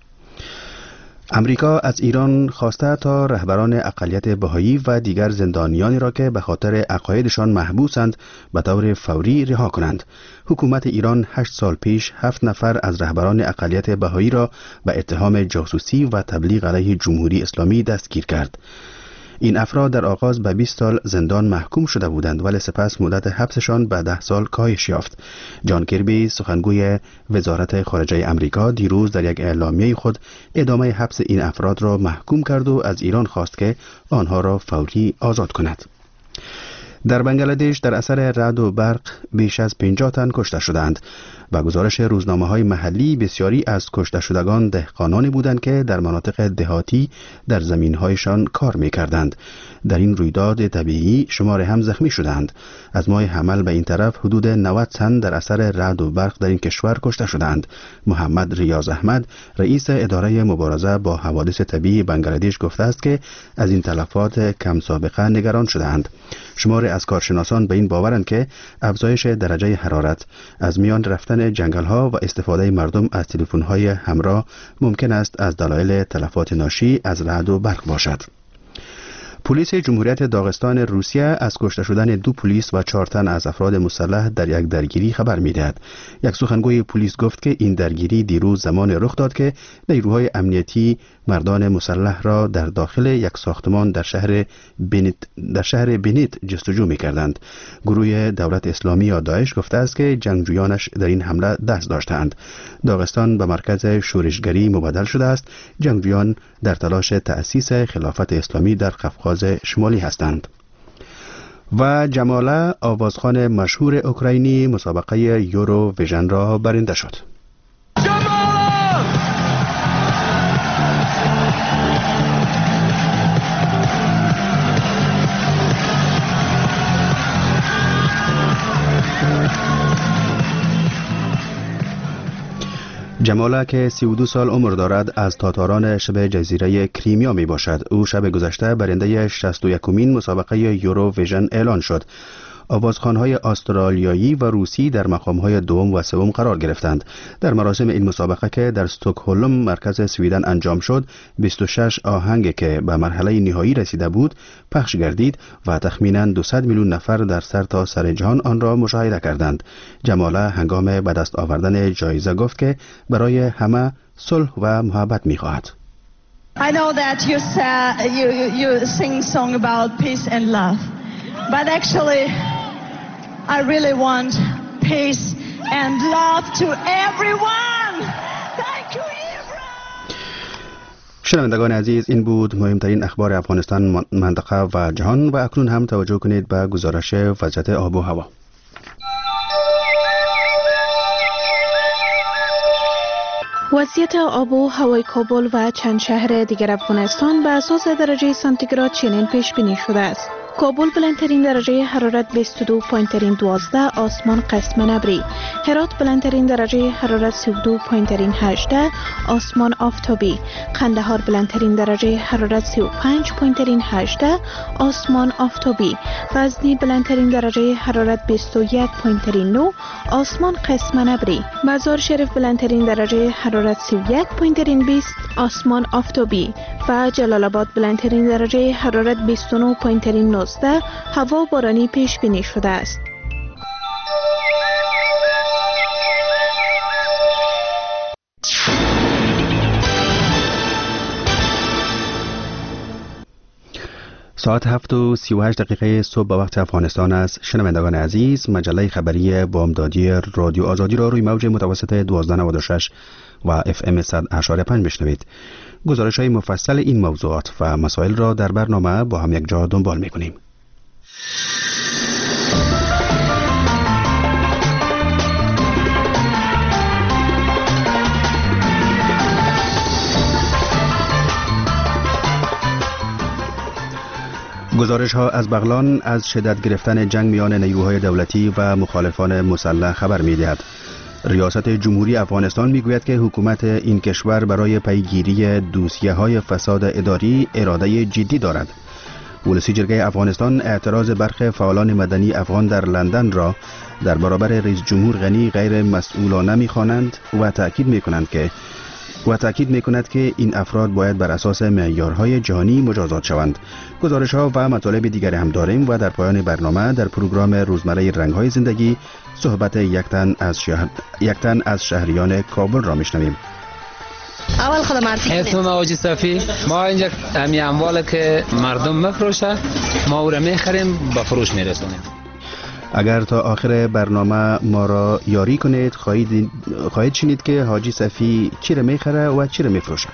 امریکا از ایران خواسته تا رهبران اقلیت بهایی و دیگر زندانیانی را که به خاطر عقایدشان محبوسند به طور فوری رها کنند. حکومت ایران 8 سال پیش 7 نفر از رهبران اقلیت بهایی را به اتهام جاسوسی و تبلیغ علیه جمهوری اسلامی دستگیر کرد. این افراد در آغاز به 20 سال زندان محکوم شده بودند ولی سپس مدت حبسشان به 10 سال کاهش یافت. جان کربی سخنگوی وزارت خارجه امریکا دیروز در یک اعلامیه خود ادامه حبس این افراد را محکوم کرد و از ایران خواست که آنها را فوری آزاد کند. در بنگلادش در اثر رعد و برق بیش از 50 تن کشته شدند. با گزارش روزنامه‌های محلی بسیاری از کشته شدگان دهقانانی بودند که در مناطق دهاتی در زمین‌هایشان کار می‌کردند. در این رویداد طبیعی شمار هم زخمی شدند. از ماه حمل به این طرف حدود 90 تن در اثر رعد و برق در این کشور کشته شدند. محمد ریاض احمد رئیس اداره مبارزه با حوادث طبیعی بنگلادش گفته است که از این تلفات کم سابقه نگران شدند. شمار از کارشناسان به این باورند که افزایش درجه حرارت، از میان رفتن جنگل‌ها و استفاده مردم از تلفن‌های همراه ممکن است از دلایل تلفات ناشی از رعد و برق باشد. پلیس جمهوریت داغستان روسیه از کشته شدن 2 پلیس و 4 تن از افراد مسلح در یک درگیری خبر می‌دهد. یک سخنگوی پلیس گفت که این درگیری دیروز زمان رخ داد که نیروهای امنیتی مردان مسلح را در داخل یک ساختمان در شهر بنیت جستجو می‌کردند. گروه دولت اسلامی یا داعش گفته است که جنگجویانش در این حمله دست داشتند. داغستان به مرکز شورشگری مبدل شده است. جنگجویان در تلاش تأسیس خلافت اسلامی در قفقاز شمالی هستند. و جماله آوازخوان مشهور اوکراینی مسابقه یورو ویژن را برنده شد. جماله که 32 سال عمر دارد از تاتاران شبه جزیره کریمیا می باشد. او شب گذشته برنده 61مین مسابقه یورو ویژن اعلان شد. آوازخوان‌های استرالیایی و روسی در مقام‌های دوم و سوم قرار گرفتند. در مراسم این مسابقه که در استکهلم مرکز سویدن انجام شد، 26 آهنگ که به مرحله نهایی رسیده بود پخش گردید و تخمیناً 200 میلیون نفر در سرتاسر جهان آن را مشاهده کردند. جماله هنگام به دست آوردن جایزه گفت که برای همه صلح و محبت می‌خواهد.
I know that you sing song about peace and love, but actually I really want peace and love to everyone. Thank you.
شنوندگان عزیز، این بود مهمترین اخبار افغانستان، منطقه و جهان. و اکنون هم توجه کنید به گزارش وضعیت آب و هوا.
وضعیت آب و هوای کابل و چند شهر دیگر افغانستان به اساس درجه سانتیگراد چنین پیش بینی شده است. کابل بلندترین درجه حرارت 22 پایینترین 12 آسمان قسما ابری. هرات بلندترین درجه حرارت 32 پایینترین 18 آسمان آفتابی. قندهار بلندترین درجه حرارت 35 پایینترین 18 آسمان آفتابی. غزنی بلندترین درجه حرارت 21 پایینترین 9 آسمان قسما ابری. مزار شریف بلندترین درجه حرارت 31 پایینترین 20 آسمان آفتابی و جلال آباد بلندترین درجه حرارت 29 پایینترین 19 هوا بارانی پیش بینی شده است.
ساعت 7:38 صبح به وقت افغانستان است. شنوندگان عزیز، مجله خبری بامدادی رادیو آزادی را روی موج متوسط 1296 و FM 100.5 بشنوید. گزارش های مفصل این موضوعات و مسائل را در برنامه با هم یک جا دنبال می‌کنیم. گزارش ها از بغلان از شدت گرفتن جنگ میان نیروهای دولتی و مخالفان مسلح خبر می دهد. ریاست جمهوری افغانستان می گوید که حکومت این کشور برای پیگیری دوسیه های فساد اداری اراده جدی دارد. ولسی جرگه افغانستان اعتراض برخی فعالان مدنی افغان در لندن را در برابر رئیس جمهور غنی غیر مسئولانه می خوانند و تأکید می کند که این افراد باید بر اساس معیارهای جهانی مجازات شوند. گزارش ها و مطالب دیگر هم داریم و در پایان برنامه در پروگرام روزمره رنگ‌های زندگی صحبت یک تن از شهریان کابل را میشنویم.
اول خدمت اسم حاجی صفی، ما اینجا همین اموالی که مردم میفروشه ما او را میخریم به فروش میرسونیم.
اگر تا آخر برنامه ما را یاری کنید خواهید شنید که حاجی صفی چی را میخره و چی را میفروشه.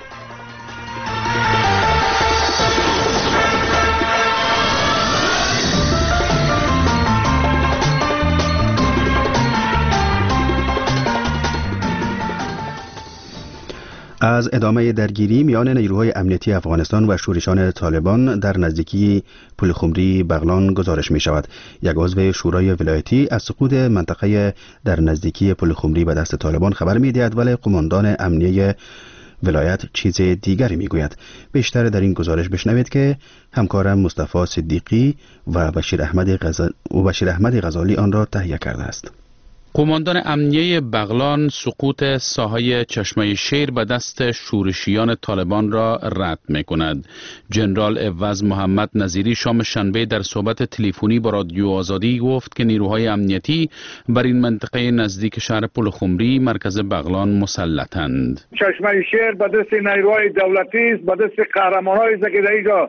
از ادامه درگیری میان نیروهای امنیتی افغانستان و شورشان طالبان در نزدیکی پل خمری بغلان گزارش می شود. یک عضو شورای ولایتی از سقوط منطقه در نزدیکی پل خمری به دست طالبان خبر می دهد، ولی قماندان امنیه ولایت چیز دیگری می گوید. بیشتر در این گزارش بشنوید که همکارم مصطفی صدیقی و بشیر احمد غزالی آن را تهیه کرده است.
قماندان امنیه بغلان سقوط ساحه چشمه شیر به دست شورشیان طالبان را رد می کند. جنرال عوض محمد نظیری شام شنبه در صحبت تلفنی با رادیو آزادی گفت که نیروهای امنیتی بر این منطقه نزدیک شهر پل خمری مرکز بغلان مسلطند.
چشمه شیر به دست نیروهای دولتی است، به دست قهرمانایی که در اینجا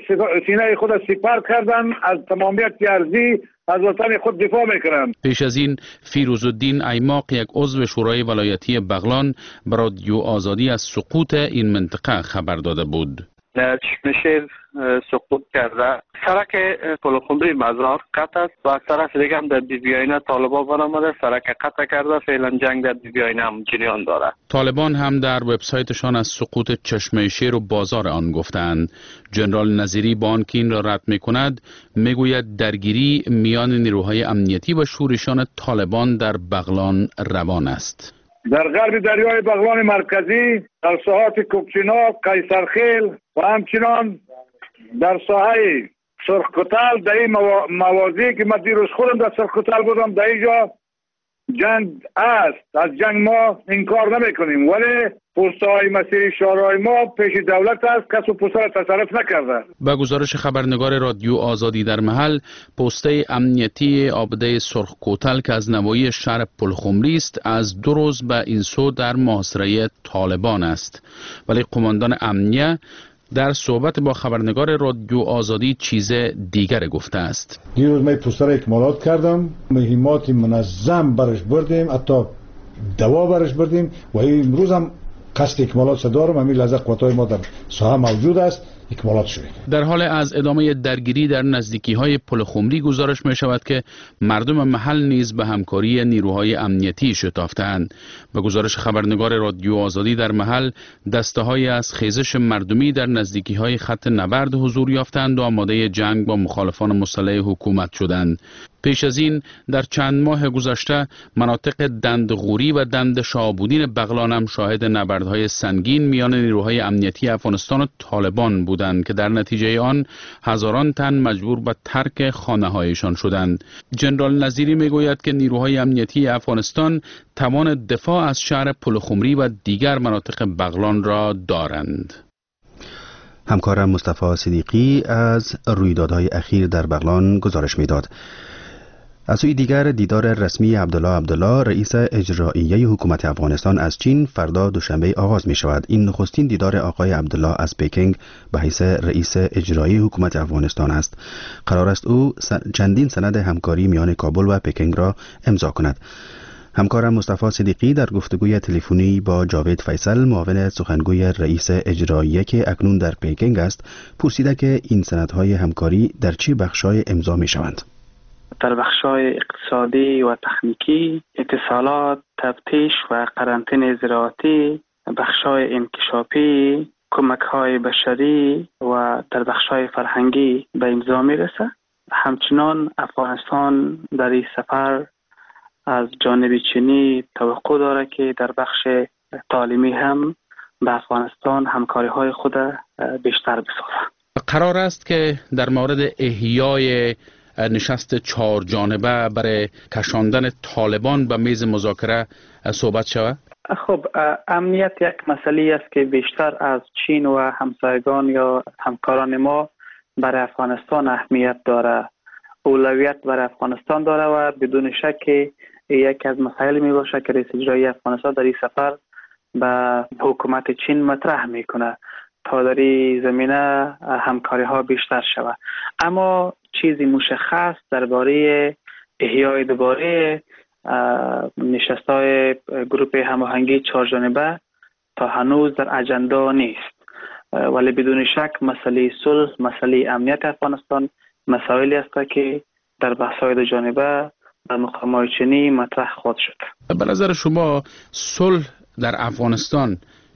سینه خود سپر کردن، از تمامیت ارضی از وطن خود دفاع میکنند.
پیش از این فیروزالدین ایماق یک عضو شورای ولایتی بغلان به رادیو آزادی از سقوط این منطقه خبر داده بود.
چشمه شیر سقوط کرده، سرک پل خمری مزار قطع است و طرف دیگه هم در بیبیاینه طالبان برآمده سرک قطع کرده. فعلا جنگ در بیبیاینه هم جریان داره.
طالبان هم در وبسایتشان از سقوط چشمه شیر و بازار آن گفتند. جنرال نظیری با آنکه این را رد می‌کند میگوید درگیری میان نیروهای امنیتی و شورشان طالبان در بغلان روان است.
در غرب دریای بغلان مرکزی، در ساحات کوکچینا، قیصرخیل و همچنان در ساحه سرخکتل، در این موازی که من دیروز خودم در سرخکتل بودم، در اینجا جنگ است. از جنگ ما انکار نمی کنیم، ولی پست‌های مسیری شورای ما پیش دولت است، کسی پست را تصرف نکرده.
با گزارش خبرنگار رادیو آزادی در محل، پسته امنیتی آبده سرخکوتل که از نواحی شهر پل خمری است از 2 روز به این سو در محاصره طالبان است، ولی قماندان امنیه در صحبت با خبرنگار رادیو آزادی چیز دیگر گفته است.
دیروز من پوستر اکمالات کردم، مهمات منظم برش بردیم، حتی دوا برش بردیم و امروز هم قصد اکمالات دارم. همین لحظه قوت‌های ما در ساحه موجود است، اکمالات شده.
در حال از ادامه درگیری در نزدیکی‌های پل خمری گزارش می شود که مردم محل نیز به همکاری نیروهای امنیتی شتافتند. به گزارش خبرنگار رادیو آزادی در محل، دسته‌های از خیزش مردمی در نزدیکی‌های خط نبرد حضور یافتند و آماده جنگ با مخالفان مسلح حکومت شدند. پیش از این در چند ماه گذشته مناطق دندغوری و دند شاهابودین بغلان هم شاهد نبردهای سنگین میان نیروهای امنیتی افغانستان و طالبان بودند که در نتیجه آن هزاران تن مجبور به ترک خانه‌هایشان شدند. جنرال نظیری میگوید که نیروهای امنیتی افغانستان توان دفاع از شهر پل خمری و دیگر مناطق بغلان را دارند.
همکارم مصطفی صدیقی از رویدادهای اخیر در بغلان گزارش میداد. از سوی دیگر دیدار رسمی عبدالله رئیس اجرایی حکومت افغانستان از چین فردا دوشنبه آغاز می شود. این نخستین دیدار آقای عبدالله از پکینگ به حیث رئیس اجرایی حکومت افغانستان است. قرار است او چندین سند همکاری میان کابل و پکینگ را امضا کند. همکارم مصطفی صدیقی در گفتگوی تلفنی با جاوید فیصل معاون سخنگوی رئیس اجرایی که اکنون در پکینگ است پرسیده که این سندهای همکاری در چه بخش‌های امضا می شوند.
در بخش‌های اقتصادی و تکنیکی، اتصالات، تفتیش و قرنطینه زراعتی، بخش‌های انکشافی، کمک‌های بشری و در بخش‌های فرهنگی به امضا می‌رسد. همچنان افغانستان در این سفر از جانب چینی توقع دارد که در بخش تعلیمی هم به افغانستان همکاری‌های خود بیشتر بسازد.
قرار است که در مورد احیای نشست 4 جانبه برای کشاندن طالبان به میز مذاکره صحبت شود؟
خب امنیت یک مسئله است که بیشتر از چین و همسایگان یا همکاران ما برای افغانستان اهمیت داره، اولویت برای افغانستان داره و بدون شک یکی از مسائل می باشه که رئیس اجرایی افغانستان در این سفر به حکومت چین مطرح میکنه تا در این زمینه همکاری ها بیشتر شود. اما چیزی مشخص درباره احیای دوباره نشست‌های گروپ هماهنگی 4 جانبه تا هنوز در اجندا نیست، ولی بدون شک مسئله صلح، مسئله امنیت افغانستان مسائلی است که در بحث‌های 2 جانبه در مقامات چینی مطرح خواهد شد.
به نظر شما صلح در افغانستان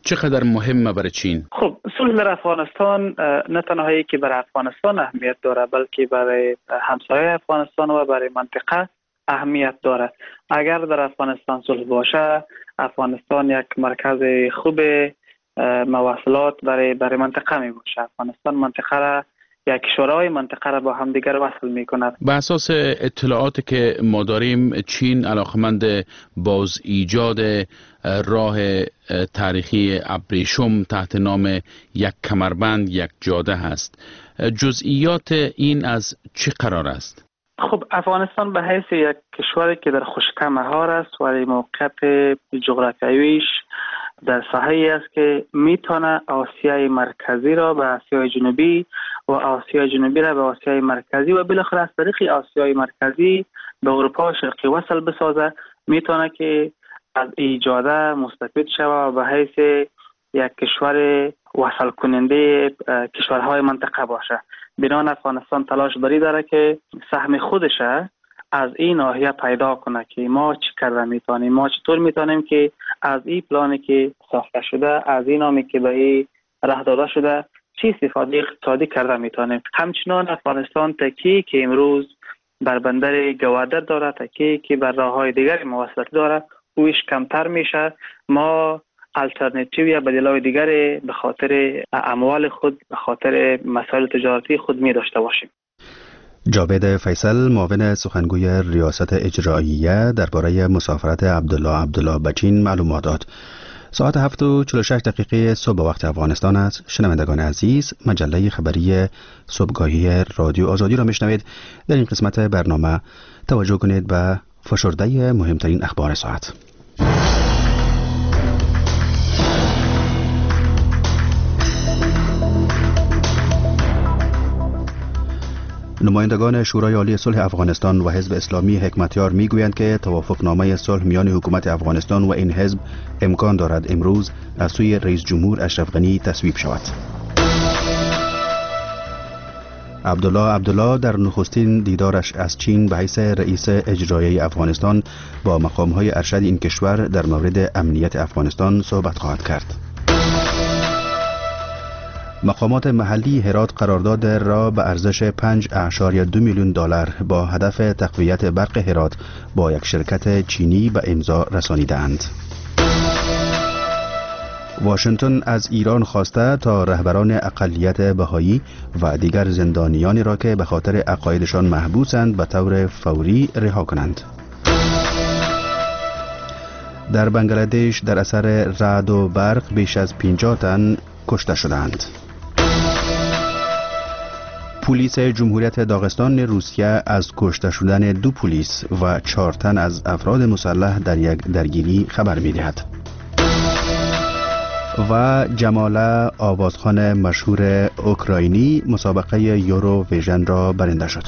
چقدر مهمه برای چین؟
خب صلح در افغانستان نه تنهایی که برای افغانستان اهمیت داره بلکه برای همسایه افغانستان و برای منطقه اهمیت داره. اگر در افغانستان صلح باشه، افغانستان یک مرکز خوب مواصلات برای منطقه می باشه. افغانستان منطقه را یک کشورهای منطقه را با هم دیگر وصل می کند.
به اساس اطلاعاتی که ما داریم چین علاقمند باز ایجاد راه تاریخی ابریشم تحت نام یک کمربند یک جاده هست. جزئیات این از چه قرار است؟
خب افغانستان به حیث یک کشوری که در خشکی مهار است ولی موقعیت جغرافیاییش در ساحه‌ای است که میتونه آسیای مرکزی را به آسیای جنوبی و آسیای جنوبی را به آسیای مرکزی و بالاخره از طریق آسیای مرکزی به اروپا شرقی وصل بسازه. میتونه که از ایجاده مستفید شود و به حیث یک کشور وصل کننده کشورهای منطقه باشه. بنابراین افغانستان تلاش بری داره که سهم خودش از این ناحیه پیدا کنه که ما چی کرده میتونیم، ما چطور میتونیم که از این پلانی که ساخته شده، از این نامی که به این راه داده شده چی استفاده اقتصادی کرده میتونیم. همچنان افغانستان تکیه که امروز بر بندر گوادر داره، تکیه که بر راههای دیگر مواصلاتی داره، اویش کمتر میشه. ما الटरनेटिव یا بدیل‌های دیگر به خاطر اموال خود، به خاطر مسائل تجارتی خود می داشته باشیم.
جاوید فیصل، معاون سخنگوی ریاست اجراییه درباره مسافرت عبدالله به چین معلومات داد. ساعت 7:46 صبح وقت افغانستان است. شنوندگان عزیز، مجله خبری صبحگاهی رادیو آزادی را میشنوید. در این قسمت برنامه توجه کنید به فشرده مهمترین اخبار ساعت. نمایندگان شورای عالی صلح افغانستان و حزب اسلامی حکمتیار میگویند که توافقنامه صلح میان حکومت افغانستان و این حزب امکان دارد امروز از سوی رئیس جمهور اشرف غنی تصویب شود. عبدالله در نخستین دیدارش از چین به حیث رئیس اجرایی افغانستان با مقام‌های ارشد این کشور در مورد امنیت افغانستان صحبت خواهد کرد. مقامات محلی هرات قرارداد را به ارزش 5.2 میلیون دلار با هدف تقویت برق هرات با یک شرکت چینی به امضا رسانیدند. واشنگتن از ایران خواسته تا رهبران اقلیت بهایی و دیگر زندانیانی را که به خاطر عقایدشان محبوسند به طور فوری رها کنند. در بنگلادش در اثر رعد و برق بیش از 50 تن کشته شدند. پلیس جمهوریت داغستان روسیه از کشته شدن 2 پلیس و 4 تن از افراد مسلح در یک درگیری خبر می‌دهد. و جمال آوازخوان مشهور اوکراینی مسابقه یورو ویژن را برنده شد.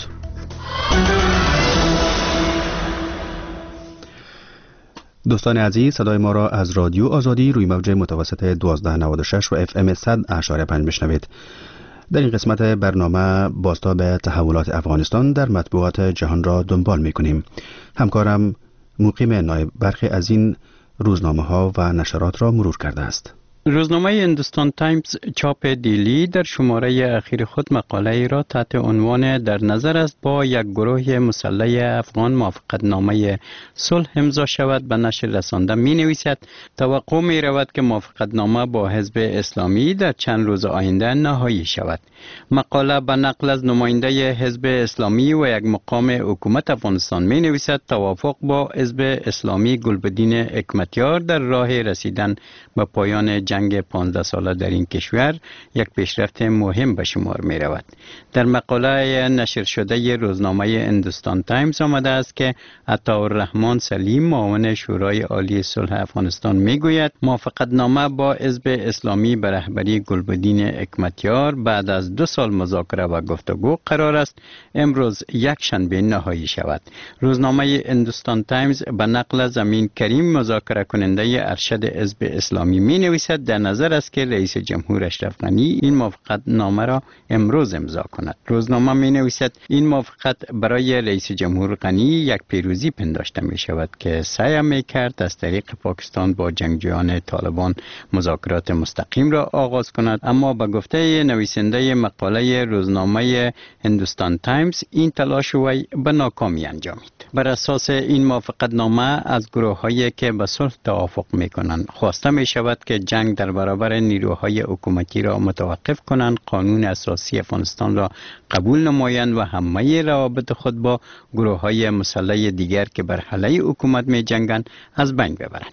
دوستان عزیز، صدای ما را از رادیو آزادی روی موج متوسط 1296 و FM 100.5 بشنوید. در این قسمت برنامه بازتاب تحولات افغانستان در مطبوعات جهان را دنبال می‌کنیم. همکارم مقیم نایب برخی از این روزنامه‌ها و نشرات را مرور کرده است.
روزنامه هندوستان تایمز چاپ دیلی در شماره اخیر خود مقاله را تحت عنوان در نظر است با یک گروه مسلح افغان موافقتنامه صلح امضا شود به نشر رسانده می نویسد. توقع می رود که موافقتنامه با حزب اسلامی در چند روز آینده نهایی شود. مقاله به نقل از نماینده حزب اسلامی و یک مقام حکومت افغانستان می نویسد توافق با حزب اسلامی گلبدین حکمتیار در راه رسیدن به پایان جنگ 15 ساله در این کشور یک پیشرفت مهم به شمار می رود. در مقاله نشر شده روزنامه هندوستان تایمز آمده است که عطاالرحمن سلیم معاون شورای عالی صلح افغانستان می گوید موافقتنامه با حزب اسلامی به رهبری گلبدین حکمتیار بعد از 2 سال مذاکره و گفتگو قرار است امروز یک شنبه نهایی شود. روزنامه هندوستان تایمز به نقل از امین کریم مذاکره کننده ارشد حزب اسلامی می نویسد در نظر است که رئیس جمهور اشرف غنی این موافقت نامه را امروز امضا کند. روزنامه می نویسد این موافقت برای رئیس جمهور غنی یک پیروزی پنداشته می شود که سعی می کرد از طریق پاکستان با جنگجویان طالبان مذاکرات مستقیم را آغاز کند، اما به گفته نویسنده مقاله روزنامه هندوستان تایمز این تلاش وی به ناکامی انجامید. بر اساس این موافقت نامه از گروه‌هایی که به صلح توافق می‌کنند خواسته می‌شود که جنگ در برابر نیروهای حکومتی را متوقف کنند، قانون اساسی افغانستان را قبول نمایند و همه روابط خود با گروه‌های مسلح دیگر که بر علیه حکومت می‌جنگند از بین ببرند.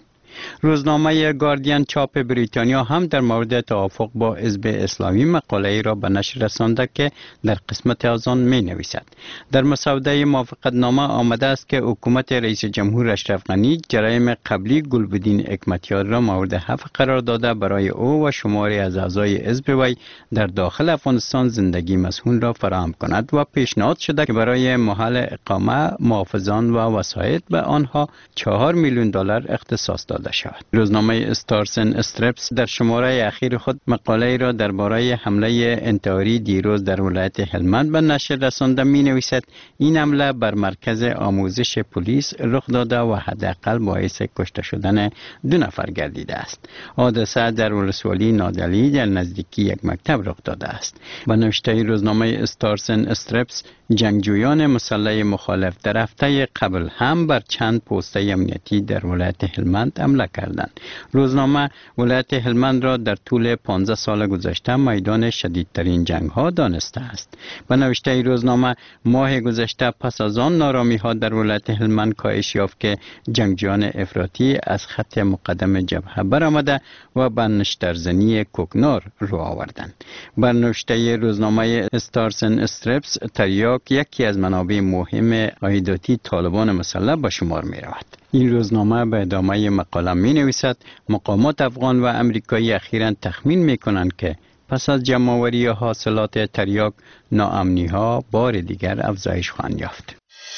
روزنامه گاردین چاپ بریتانیا هم در مورد توافق با حزب اسلامی مقاله را به نشر رسانده که در قسمت از آن می نویسد. در مسوده موافقت نامه آمده است که حکومت رئیس جمهور اشرف غنی جرایم قبلی گلبدین حکمتیار را مورد حفظ قرار داده برای او و شماری از اعضای حزب وی در داخل افغانستان زندگی مسهول را فراهم کند و پیشنهاد شده که برای محل اقامه محافظان و وسایط به آنها 4 میلیون دلار اختصاص داده شود. روزنامه استارسن استرپس در شماره اخیر خود مقاله را درباره حمله انتحاری دیروز در ولایت هلمند به نشر رسانده می نویسد این حمله بر مرکز آموزش پلیس رخ داده و حداقل باعث کشته شدن 2 نفر گردیده است. حادثه در ولسوالی نادعلی در نزدیکی یک مکتب رخ داده است. به نوشته روزنامه استارسن استرپس جنگجویان مسلح مخالف در هفته قبل هم بر چند پست امنیتی در ولایت هلمند حمله کردند. روزنامه ولایت هلمند را در طول 15 سال گذشته میدان شدیدترین جنگ ها دانسته است. به نوشته روزنامه ماه گذشته پس از آن نارامی ها در ولایت هلمند کاهش یافت که جنگجویان افراطی از خط مقدم جبهه برآمده و به نشترزنی کوکنار رو آوردند. به نوشته روزنامه استارسن استرپس تریاک یکی از منابع مهم عایداتی طالبان مسلح به شمار می رود. این روزنامه به ادامه مقاله می نویسد مقامات افغان و امریکایی اخیراً تخمین می کنند که پس از جمع‌آوری حاصلات تریاک ناامنی ها بار دیگر افزایش خواهند یافت.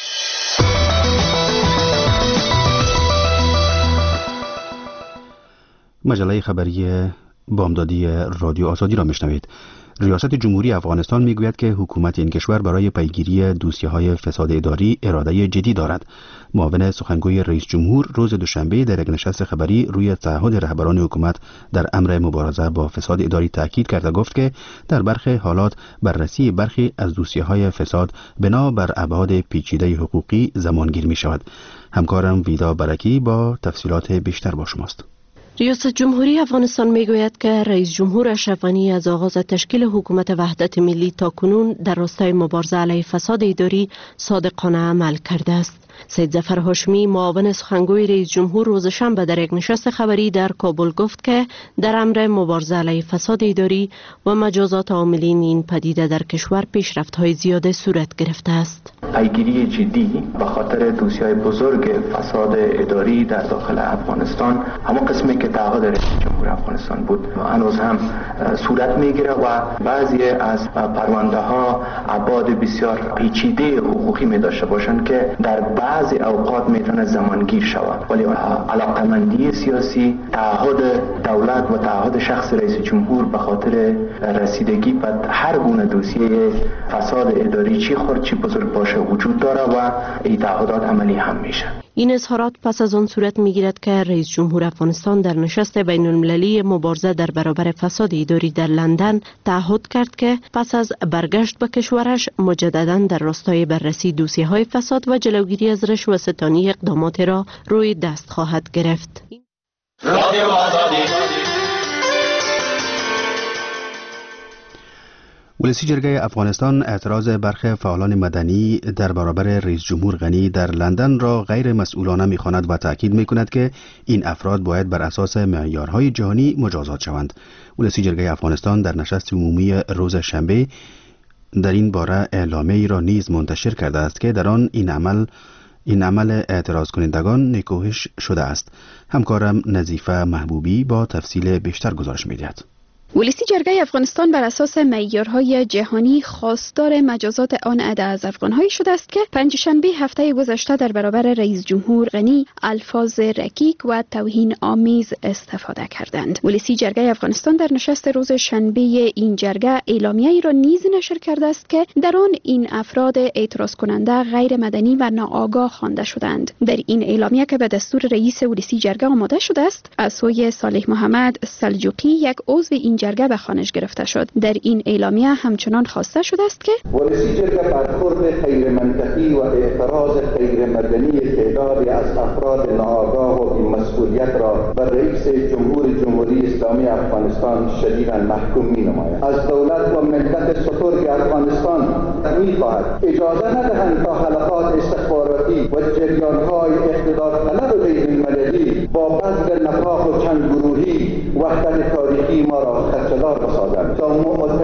مجله خبری بامدادی رادیو آزادی را میشنوید. ریاست جمهوری افغانستان میگوید که حکومت این کشور برای پیگیری دوسیه‌های فساد اداری اراده جدی دارد. معاون سخنگوی رئیس جمهور روز دوشنبه در یک نشست خبری روی تعهد رهبران حکومت در امر مبارزه با فساد اداری تاکید کرد و گفت که در برخی حالات بررسی برخی از دوسیه‌های فساد بنا بر ابعاد پیچیده حقوقی زمانگیر می شود. همکارم ویدا برکی با تفصیلات بیشتر با شماست.
ریاست جمهوری افغانستان میگوید که رئیس جمهور اشرف غنی از آغاز تشکیل حکومت وحدت ملی تا کنون در راستای مبارزه علیه فساد اداری صادقانه عمل کرده است. سید ظفر هاشمی معاون سخنگوی رئیس جمهور روز شنبه در یک نشست خبری در کابل گفت که در امر مبارزه علیه فساد اداری و مجازات عاملین این پدیده در کشور پیشرفت‌های زیاده صورت گرفته است.
پیگیری جدی به خاطر دوسیه‌های بزرگ فساد اداری در داخل افغانستان همون قسمی که تعهد رئیس جمهور افغانستان بود هنوز هم صورت میگیره و بعضی از پرونده ها ابعاد بسیار پیچیده حقوقی می داشته باشند که در بعضی اوقات میتونه زمانگیر شود، ولی علاقمندی سیاسی، تعهد دولت و تعهد شخص رئیس جمهور به خاطر رسیدگی به هر گونه دوسیه فساد اداری چی خرد چی بزرگ باشه وجود داره و این تعهدات عملی هم میشه.
این اظهارات پس از آن صورت میگیرد که رئیس جمهور افغانستان در نشست بین المللی مبارزه در برابر فساد اداری در لندن تعهد کرد که پس از برگشت به کشورش مجددا در راستای بررسی دوسیه‌های فساد و جلوگیری از رشوه‌ستانی اقدامات را روی دست خواهد گرفت.
ولسی جرگه افغانستان اعتراض برخی فعالان مدنی در برابر رئیس جمهور غنی در لندن را غیر مسئولانه می‌خواند و تاکید می‌کند که این افراد باید بر اساس معیارهای جهانی مجازات شوند. ولسی جرگه افغانستان در نشست عمومی روز شنبه در این باره اعلامیه‌ای را نیز منتشر کرده است که در آن این عمل اعتراض کنندگان نکوهش شده است. همکارم نظیفه محبوبی با تفصیل بیشتر گزارش می‌دهد.
ولسی جرگه افغانستان بر اساس معیارهای جهانی خواستار مجازات آن عده از افغان‌های شده است که پنجشنبه هفته گذشته در برابر رئیس جمهور غنی الفاظ رکیک و توهین آمیز استفاده کردند. ولسی جرگه افغانستان در نشست روز شنبه این جرگه اعلامیه‌ای را نیز نشر کرده است که در آن این افراد اعتراض کننده غیر مدنی و ناآگاه خوانده شدند. در این اعلامیه که به دستور رئیس ولسی جرگه آماده شده است، از سوی صالح محمد سلجوقی یک عضو این جرگه به خوانش گرفته شد. در این اعلامیه همچنان خواسته شده است که
ولسی جرگه برخورد غیر منطقی و اعتراض غیر مدنی تعدادی از افراد ناآگاه و بی‌مسئولیت را بر رئیس جمهوری اسلامی افغانستان شدیداً محکوم می‌نماید. از دولت و ملت سترگ افغانستان می‌خواهد اجازه ندهند تا حلقات استخباراتی و جریان‌های اقتدار طلب بین‌المللی با بذل نفاق و چند گروهی وحدت تاریخی ما را خدشه‌دار بسازند تا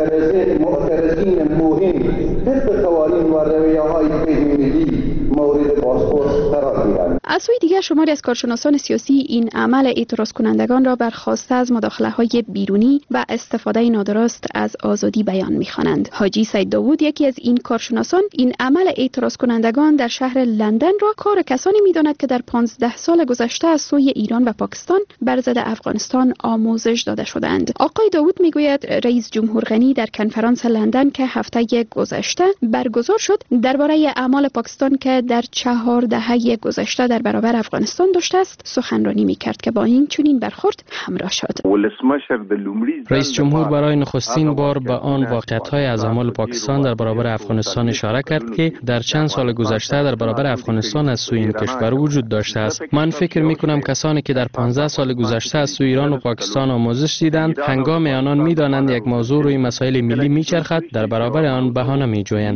معترضین مهم طبق قوانین و رویه‌های بین‌المللی مورد بازپرس قرار گیرند.
از سوی دیگر شماری از کارشناسان سیاسی این عمل اعتراض کنندگان را برخواسته از مداخله‌های بیرونی و استفاده نادرست از آزادی بیان می‌خوانند. حاجی سید داوود، یکی از این کارشناسان، این عمل اعتراض کنندگان در شهر لندن را کار کسانی می‌داند که در 15 سال گذشته از سوی ایران و پاکستان بر ضد افغانستان آموزش داده شدند. آقای داوود میگوید رئیس جمهور غنی در کنفرانس لندن که هفته گذشته برگزار شد درباره اعمال پاکستان که در 4 دهه گذشته در برابر افغانستان داشته است سخنرانی می‌کرد که با این چنین برخورد همراه شد.
رئیس جمهور برای نخستین بار به آن واقعیت‌های از اعمال پاکستان در برابر افغانستان اشاره کرد که در چند سال گذشته در برابر افغانستان از سوی این کشور وجود داشته است. من فکر می‌کنم کسانی که در 15 سال گذشته از سوی ایران و پاکستان آموزش دیدند، هنگام آنان می‌دانند یک موضوع روی مسائل ملی می‌چرخد، در برابر آن بهانه می‌جویند.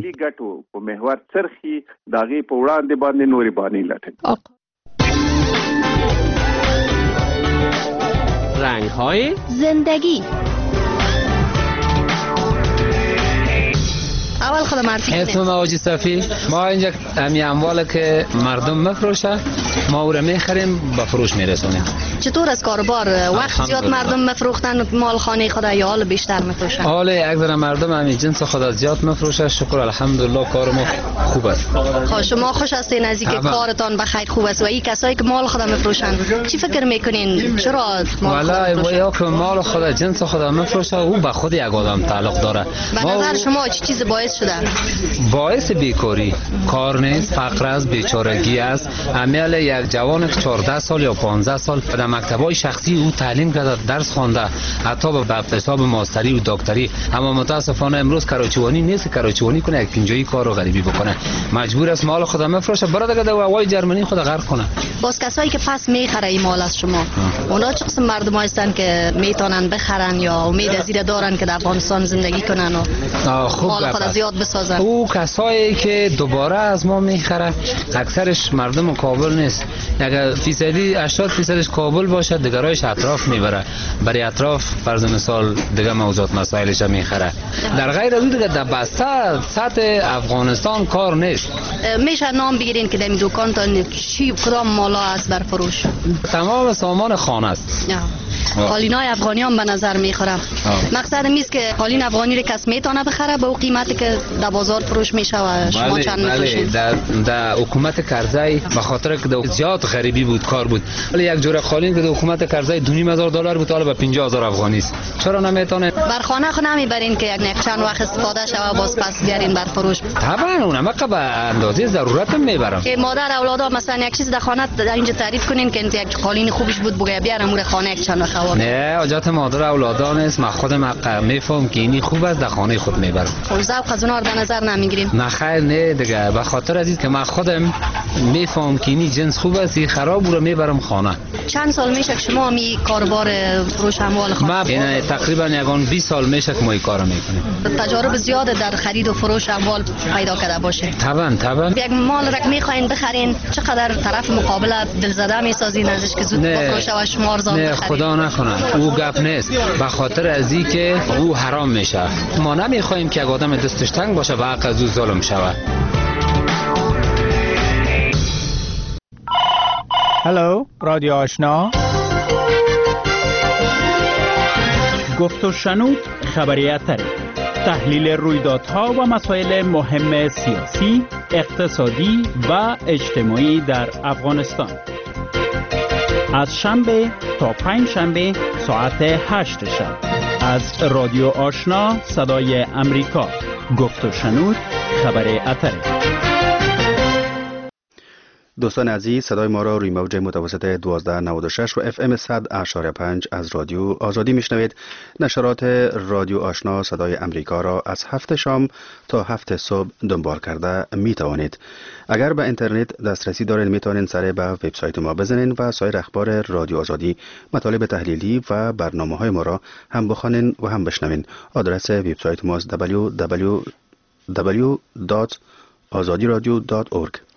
رنگ‌های زندگی.
اول خود معرفی
اسم ما حاجی صفی. ما اینجا همی امواله که مردم مفروشه ما او را میخریم به فروش میرسونیم.
چطور از کاروبار؟ وقت زیاد مردم مفروختن مال خانه خدا یا حال بیشتر مفروشن؟
حال اکثر مردم همین جنس خدا زیاد مفروشه. شکر الحمدلله کار ما خوب است.
خب شما خوش هستین از اینکه کارتان بخیر خوب است و این کسایی که مال خدا مفروشن چی فکر میکنین چرا مال
خدا یا که مال خدا جنس خدا مفروشه او به خود یک آدم تعلق داره.
به نظر شما چه چیز باعث شده؟
باعث بیکاری کار نیست، فقر است، بیچارگی است. عمل یک جوان که 14 سال یا 15 سال در مکتب‌های شخصی او تعلیم کرده، درس خوانده، حتی به حساب ماستری و دکتری، اما متاسفانه امروز کراچوانی نیست، کراچوانی کنه یک پنجایی کار رو غریبی بکنه، مجبور است مال خود مفروشه برای دیگه در هوای جرمنی خود غرق کنه.
باز کسایی که پس میخره این مال از شما اونا چه قسم مردم هستن که میتونن بخرن یا امید از این دارن که در افغانستان زندگی کنن و مال خود زیاد بسازن؟
او کسایی که دوباره از ما میخره اکثرش مردم کابل نیست. اگر فیصدی 80% کابل باشه دیگرایش اطراف میبره، برای اطراف فرض مثال دیگه موضوعات مسائلش میخره. در غیر از اون دیگه در بسته سطح افغانستان کار نیست.
میشه نام بگیرین که در این دکانتان چی کدام مالا است بر فروش؟
تمام سامان خانه است.
قالینای افغانی هم به نظر میخوره. مقصد میست که قالین افغانی رو کس میتونه بخره به اون قیمتی که در بازار فروش میشه و شما چند میفروشین؟
در حکومت کرزی به خاطر که زیاد غریبی بود کار بود، ولی یک جوره قالین که در حکومت کرزی $2,500 بود حالا به 50,000 افغانی است. چرا نمیتونه؟
بر خانه خود نمیبرین که یک چند وقت استفاده شوه باز پس بیارین بر فروش؟
طبعا اونم که به اندازه ضرورت میبرم.
که مادر اولادا مثلا یک چیز در خانه اینجا تعریف کنین که یک قالین خوبش بود بگه بیارم اون خانه یک چند وقت.
نه حاجت مادر اولادا نیست، من خودم میفهم که اینی خوب است در خانه خود میبرم.
خب ذوق از اونها در نظر نمیگیریم؟
نه خیر نه دیگه، به خاطر از که من خودم میفهم که اینی جنس خوب است خراب رو میبرم خانه.
چند سال میشه که شما می کاروبار فروش اموال خانه؟
من
تقریبا یگان 20 سال میشه که ما این کارو میکنیم.
تجارب زیاد در خرید و فروش اموال پیدا کرده باشه؟
طبعا
یک مال را میخواین بخرین چقدر طرف مقابل دلزده میسازین ازش که زود بفروشه و شما ارزان
بخرین؟ نه خدا نکنه او گپ نیست، به خاطر از این که او حرام میشه. ما نمیخوایم که یک آدم دستش تنگ باشه و حق از او ظلم شود.
هلو رادیو آشنا،
گفت و شنود خبری‌اتر، تحلیل رویدادها و مسائل مهم سیاسی، اقتصادی و اجتماعی در افغانستان. از شنبه تا پنج شنبه ساعت 8 شب از رادیو آشنا صدای امریکا. گفت و شنود خبری‌اتر.
دوستان عزیز، صدای ما را روی موج متوسط 1296 و FM 100.5 از رادیو آزادی میشنوید. نشرات رادیو آشنا صدای امریکا را از 7 شام تا 7 صبح دنبال کرده می توانید. اگر به اینترنت دسترسی دارید می توانید سر به وبسایت ما بزنید و سایر اخبار رادیو آزادی، مطالب تحلیلی و برنامه های ما را هم بخوانید و هم بشنوید. آدرس وبسایت ما www.azadiradio.org